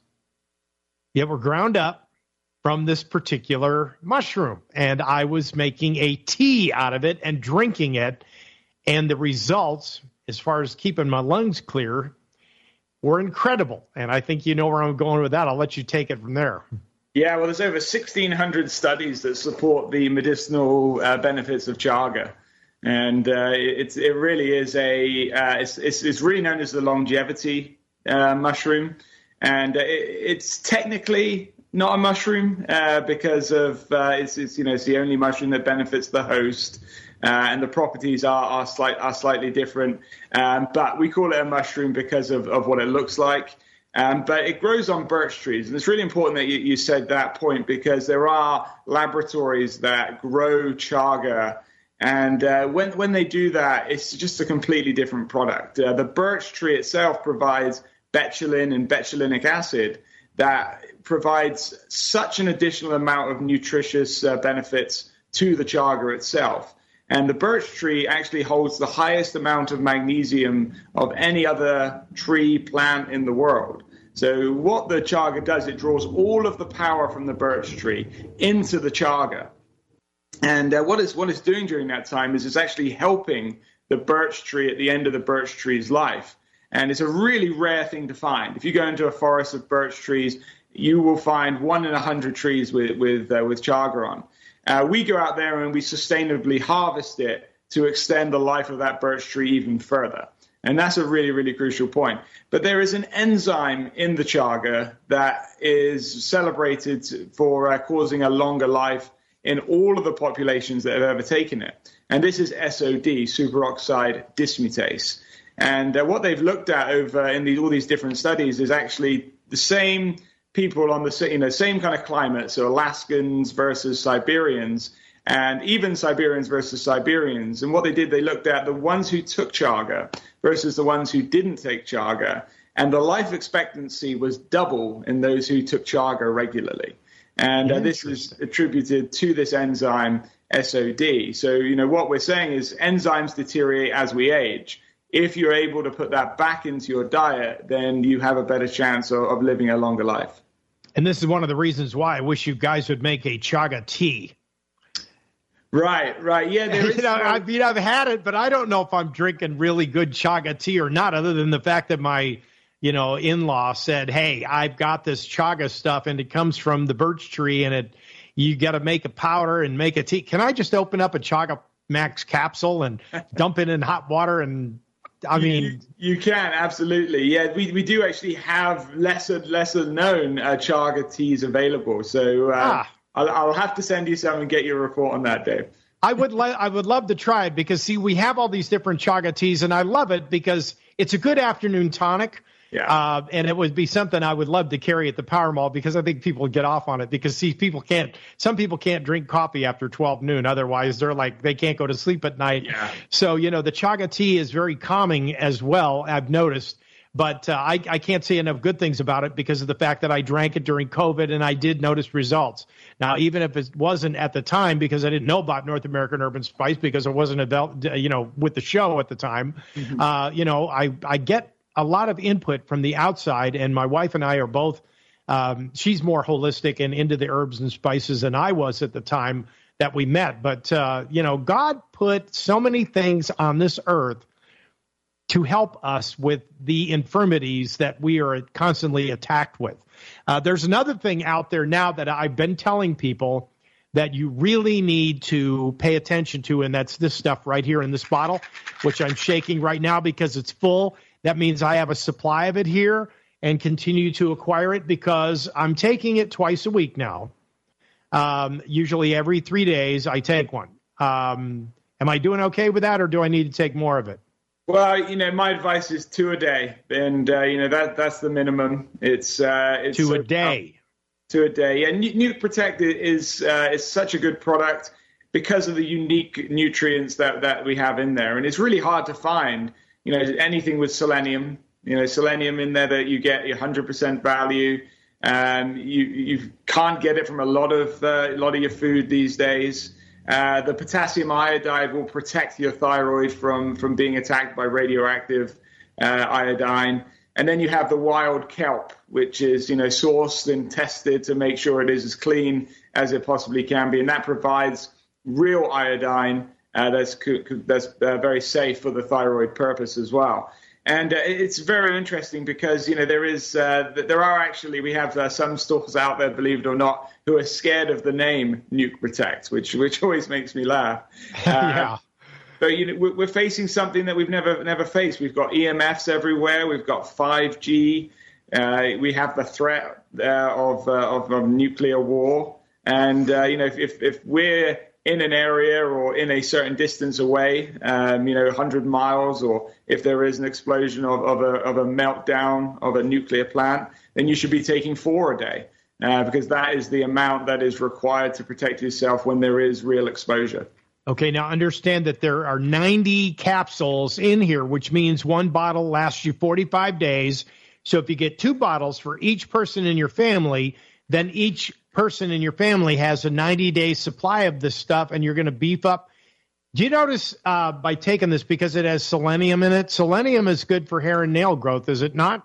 that were ground up from this particular mushroom. And I was making a tea out of it and drinking it. And the results, as far as keeping my lungs clear, were incredible. And I think you know where I'm going with that. I'll let you take it from there. Yeah, well, there's over sixteen hundred studies that support the medicinal uh, benefits of chaga. And uh, it's, it really is a, uh, it's, it's, it's really known as the longevity uh, mushroom. And uh, it, it's technically not a mushroom uh, because of, uh, it's, it's, you know, it's the only mushroom that benefits the host. Uh, and the properties are are, slight, are slightly different. Um, but we call it a mushroom because of, of what it looks like. Um, but it grows on birch trees. And it's really important that you, you said that point, because there are laboratories that grow chaga. And uh, when, when they do that, it's just a completely different product. Uh, the birch tree itself provides betulin and betulinic acid that provides such an additional amount of nutritious uh, benefits to the chaga itself. And the birch tree actually holds the highest amount of magnesium of any other tree plant in the world. So what the chaga does, it draws all of the power from the birch tree into the chaga. And uh, what, is, what it's doing during that time is it's actually helping the birch tree at the end of the birch tree's life. And it's a really rare thing to find. If you go into a forest of birch trees, you will find one in a hundred trees with, with, uh, with chaga on. Uh, we go out there and we sustainably harvest it to extend the life of that birch tree even further. And that's a really, really crucial point. But there is an enzyme in the chaga that is celebrated for uh, causing a longer life in all of the populations that have ever taken it. And this is S O D, superoxide dismutase. And uh, what they've looked at over in the, all these different studies is actually the same people on the you know same kind of climate, so Alaskans versus Siberians, and even Siberians versus Siberians. And what they did, they looked at the ones who took chaga versus the ones who didn't take chaga, and the life expectancy was double in those who took chaga regularly. And uh, this is attributed to this enzyme S O D. So you know what we're saying is enzymes deteriorate as we age. If you're able to put that back into your diet, then you have a better chance of, of living a longer life. And this is one of the reasons why I wish you guys would make a chaga tea. Right, right. Yeah, there is. you know, I mean, I've had it, but I don't know if I'm drinking really good chaga tea or not, other than the fact that my, you know, in-law said, hey, I've got this chaga stuff, and it comes from the birch tree, and it you got to make a powder and make a tea. Can I just open up a Chaga Max capsule and dump it in hot water and I mean, you, you can absolutely, yeah. We we do actually have lesser lesser known uh, chaga teas available. So uh, ah. I'll, I'll have to send you some and get your report on that, Dave. I would li- I would love to try it because see, we have all these different chaga teas, and I love it because it's a good afternoon tonic. Yeah. Uh, and it would be something I would love to carry at the Power Mall because I think people would get off on it because see, people can't, some people can't drink coffee after twelve noon. Otherwise they're like, they can't go to sleep at night. Yeah. So, you know, the chaga tea is very calming as well. I've noticed, but uh, I, I can't say enough good things about it because of the fact that I drank it during COVID and I did notice results. Now, even if it wasn't at the time because I didn't know about North American Herb and Spice because I wasn't about, you know, with the show at the time, mm-hmm. uh, you know, I, I get a lot of input from the outside, and my wife and I are both, um, she's more holistic and into the herbs and spices than I was at the time that we met. But, uh, you know, God put so many things on this earth to help us with the infirmities that we are constantly attacked with. Uh, there's another thing out there now that I've been telling people that you really need to pay attention to, and that's this stuff right here in this bottle, which I'm shaking right now because it's full. That means I have a supply of it here, and continue to acquire it because I'm taking it twice a week now. Um, usually every three days I take one. Um, am I doing okay with that, or do I need to take more of it? Well, you know, my advice is two a day, and uh, you know that that's the minimum. It's uh, it's two so a day. Tough. Two a day. And Nuke Protect is uh, is such a good product because of the unique nutrients that that we have in there, and it's really hard to find. You know, anything with selenium. You know, selenium in there that you get one hundred percent value. Um, you you can't get it from a lot of uh, a lot of your food these days. Uh, the potassium iodide will protect your thyroid from, from being attacked by radioactive uh, iodine. And then you have the wild kelp, which is, you know, sourced and tested to make sure it is as clean as it possibly can be. And that provides real iodine uh, that's, that's uh, very safe for the thyroid purpose as well. And uh, it's very interesting because, you know, there is uh, there are actually we have uh, some stores out there, believe it or not, who are scared of the name Nuke Protect, which which always makes me laugh. Uh, yeah. But you know, we're facing something that we've never never faced. We've got E M Fs everywhere. We've got five G. Uh, we have the threat uh, of, uh, of of nuclear war. And uh, you know, if, if if we're in an area or in a certain distance away, um, you know, one hundred miles, or if there is an explosion of, of, a, of a meltdown of a nuclear plant, then you should be taking four a day uh, because that is the amount that is required to protect yourself when there is real exposure. Okay, now understand that there are ninety capsules in here, which means one bottle lasts you forty-five days. So if you get two bottles for each person in your family, then each person in your family has a ninety-day supply of this stuff, and you're going to beef up. Do you notice uh, by taking this, because it has selenium in it, selenium is good for hair and nail growth, is it not?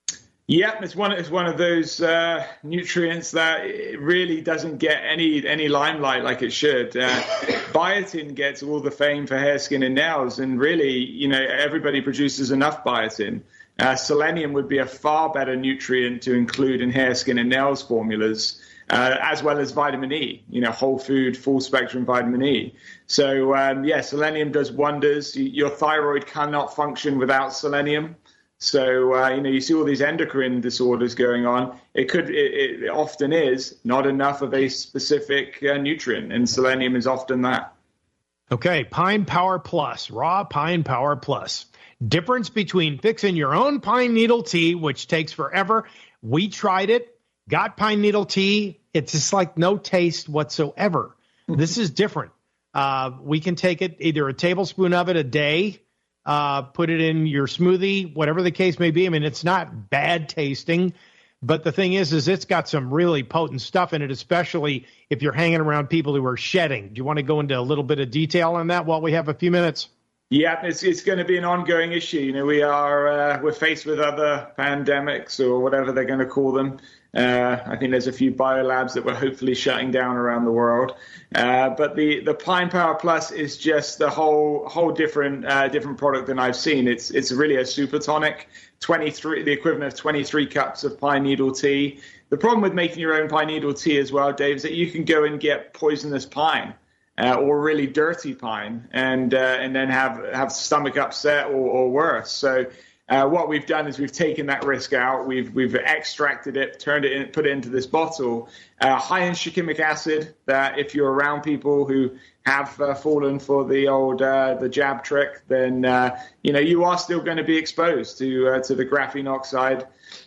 Yep, it's one, it's one of those uh, nutrients that it really doesn't get any any limelight like it should. Uh, biotin gets all the fame for hair, skin, and nails, and really, you know, everybody produces enough biotin. Uh, selenium would be a far better nutrient to include in hair, skin, and nails formulas, uh, as well as vitamin E, you know, whole food, full spectrum vitamin E. So, um, yeah, selenium does wonders. Your thyroid cannot function without selenium. So, uh, you know, you see all these endocrine disorders going on. It could, it, it often is not enough of a specific uh, nutrient, and selenium is often that. Okay, Pine Power Plus, raw Pine Power Plus. Difference between fixing your own pine needle tea, which takes forever. We tried it, got pine needle tea. It's just like no taste whatsoever. This is different. Uh, we can take it, either a tablespoon of it a day, uh, put it in your smoothie, whatever the case may be. I mean, it's not bad tasting, but the thing is, is it's got some really potent stuff in it, especially if you're hanging around people who are shedding. Do you want to go into a little bit of detail on that while we have a few minutes? Yeah, it's it's going to be an ongoing issue. You know, we are uh, we're faced with other pandemics or whatever they're going to call them. Uh, I think there's a few biolabs that we're hopefully shutting down around the world. Uh, but the, the Pine Power Plus is just a whole whole different uh, different product than I've seen. It's it's really a super tonic, twenty-three the equivalent of twenty-three cups of pine needle tea. The problem with making your own pine needle tea as well, Dave, is that you can go and get poisonous pine. Uh, or really dirty pine, and uh, and then have have stomach upset or, or worse. So uh, what we've done is we've taken that risk out. We've we've extracted it, turned it in, put it into this bottle. Uh, high in shikimic acid. That if you're around people who have uh, fallen for the old uh, the jab trick, then uh, you know you are still going to be exposed to uh, to the graphene oxide.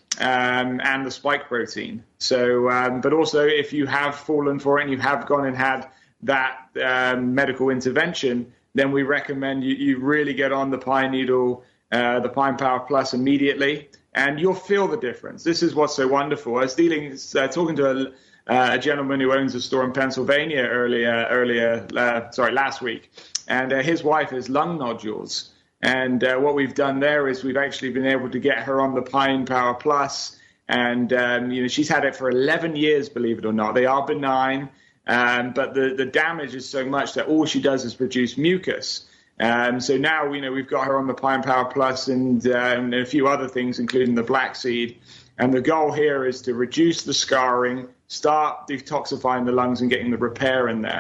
Um, and the spike protein. So, um, but also if you have fallen for it and you have gone and had that um, medical intervention, then we recommend you, you really get on the Pine Needle, uh, the Pine Power Plus immediately, and you'll feel the difference. This is what's so wonderful. I was dealing, uh, talking to a, uh, a gentleman who owns a store in Pennsylvania earlier, earlier, uh, sorry, last week, and uh, his wife has lung nodules. And uh, what we've done there is we've actually been able to get her on the Pine Power Plus, and um, you know she's had it for eleven years, believe it or not. They are benign. Um, but the, the damage is so much that all she does is produce mucus. Um, so now, you know, we've got her on the Pine Power Plus and, uh, and a few other things, including the black seed. And the goal here is to reduce the scarring, start detoxifying the lungs and getting the repair in there.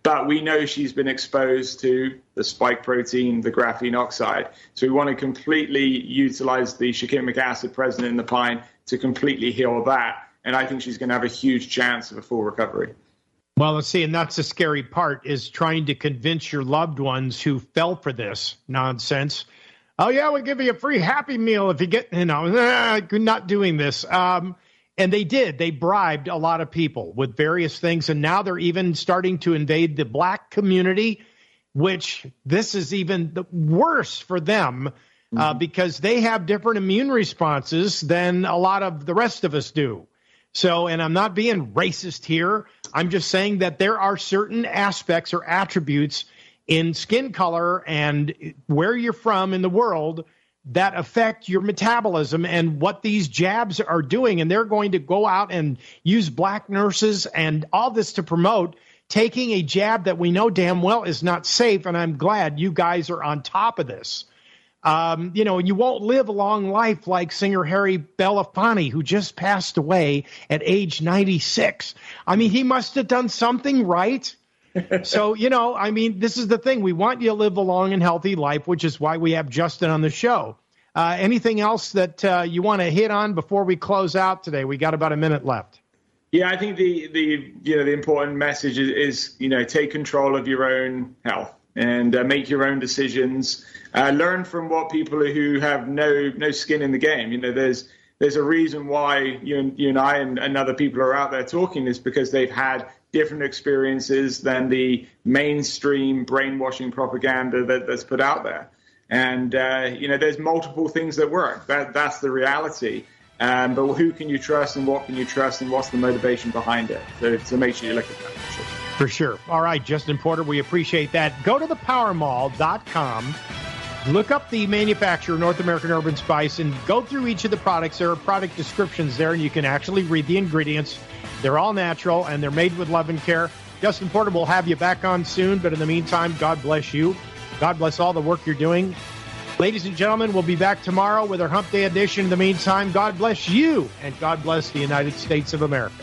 But we know she's been exposed to the spike protein, the graphene oxide. So we want to completely utilize the shikimic acid present in the pine to completely heal that. And I think she's going to have a huge chance of a full recovery. Well, let's see, and that's the scary part, is trying to convince your loved ones who fell for this nonsense. Oh, yeah, we'll give you a free Happy Meal if you get, you know, nah, not doing this. Um, and they did. They bribed a lot of people with various things, and now they're even starting to invade the black community, which this is even the worse for them mm-hmm. uh, because they have different immune responses than a lot of the rest of us do. So, and I'm not being racist here. I'm just saying that there are certain aspects or attributes in skin color and where you're from in the world that affect your metabolism and what these jabs are doing. And they're going to go out and use black nurses and all this to promote taking a jab that we know damn well is not safe. And I'm glad you guys are on top of this. Um, you know, you won't live a long life like singer Harry Belafonte, who just passed away at age ninety-six. I mean, he must have done something right. So, you know, I mean, this is the thing. We want you to live a long and healthy life, which is why we have Justin on the show. Uh, anything else that uh, you want to hit on before we close out today? We got about a minute left. Yeah, I think the, the you know, the important message is, is, you know, take control of your own health and uh, make your own decisions. Uh, learn from what people who have no no skin in the game. You know, there's there's a reason why you and you and I and, and other people are out there talking is because they've had different experiences than the mainstream brainwashing propaganda that, that's put out there. And uh, you know, there's multiple things that work. That that's the reality. Um, but who can you trust, and what can you trust, and what's the motivation behind it? So, so make sure you look at that. For sure. All right, Justin Porter, we appreciate that. Go to the power mall dot com. Look up the manufacturer, North American Urban Spice, and go through each of the products. There are product descriptions there, and you can actually read the ingredients. They're all natural, and they're made with love and care. Justin Porter will have you back on soon, but in the meantime, God bless you. God bless all the work you're doing. Ladies and gentlemen, we'll be back tomorrow with our Hump Day edition. In the meantime, God bless you, and God bless the United States of America.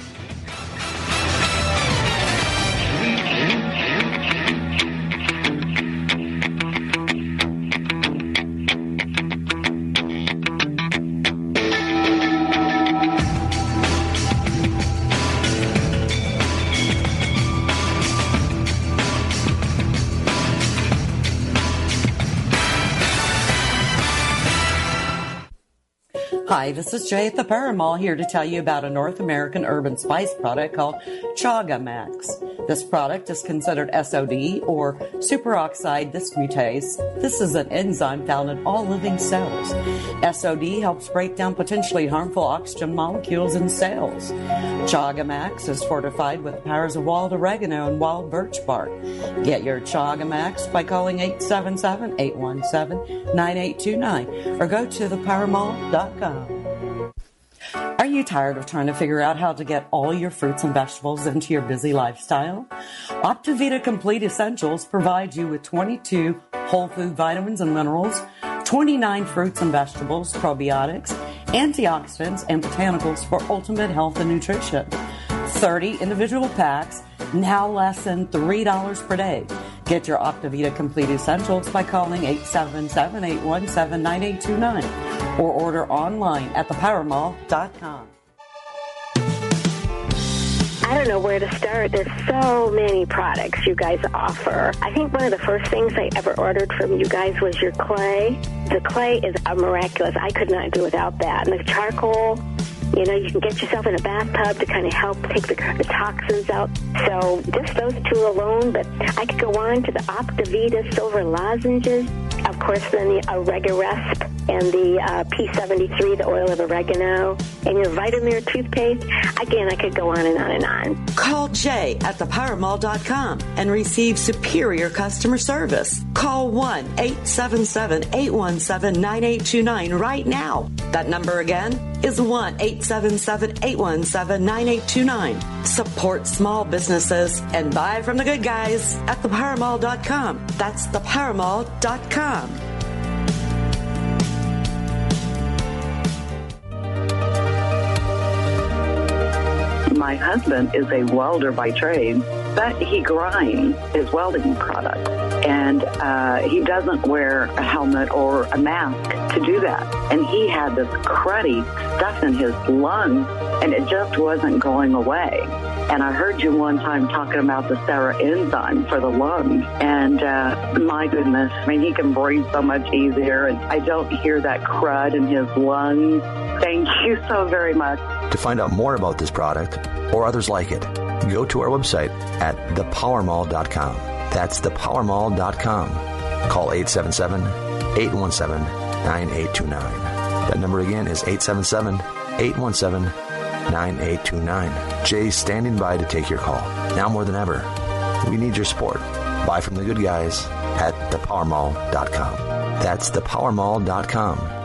Hi, this is Jay at the Power Mall here to tell you about a North American Urban Spice product called Chaga Max. This product is considered S O D, or superoxide dismutase. This is an enzyme found in all living cells. S O D helps break down potentially harmful oxygen molecules in cells. Chaga Max is fortified with the powers of wild oregano and wild birch bark. Get your Chaga Max by calling eight seven seven, eight one seven, nine eight two nine or go to the power mall dot com. Are you tired of trying to figure out how to get all your fruits and vegetables into your busy lifestyle? Optivita Complete Essentials provides you with twenty-two whole food vitamins and minerals, twenty-nine fruits and vegetables, probiotics, antioxidants, and botanicals for ultimate health and nutrition. thirty individual packs, now less than three dollars per day. Get your Optivita Complete Essentials by calling eight seven seven, eight one seven, nine eight two nine or order online at the power mall dot com. I don't know where to start. There's so many products you guys offer. I think one of the first things I ever ordered from you guys was your clay. The clay is a miraculous. I could not do without that. And the charcoal, you know, you can get yourself in a bathtub to kind of help take the, the toxins out. So just those two alone, but I could go on to the Optivita Silver Lozenges. Of course, then the Oregaresp and the uh, P seventy-three, the oil of oregano, and your Vitamir toothpaste. Again, I could go on and on and on. Call Jay at the power mall dot com and receive superior customer service. Call one eight seven seven, eight one seven, nine eight two nine right now. That number again is one eight seven seven, eight one seven, nine eight two nine. Support small businesses and buy from the good guys at the power mall dot com. That's the power mall dot com. My husband is a welder by trade. but he grinds his welding product. And uh, he doesn't wear a helmet or a mask to do that. And he had this cruddy stuff in his lungs, and it just wasn't going away. And I heard you one time talking about the Sarah enzyme for the lungs. And uh, my goodness, I mean, he can breathe so much easier, and I don't hear that crud in his lungs. Thank you so very much. To find out more about this product or others like it, go to our website at the power mall dot com. That's the power mall dot com. Call eight seven seven, eight one seven, nine eight two nine. That number again is eight seven seven, eight one seven, nine eight two nine. Jay's standing by to take your call. Now more than ever, we need your support. Buy from the good guys at the power mall dot com. That's the power mall dot com.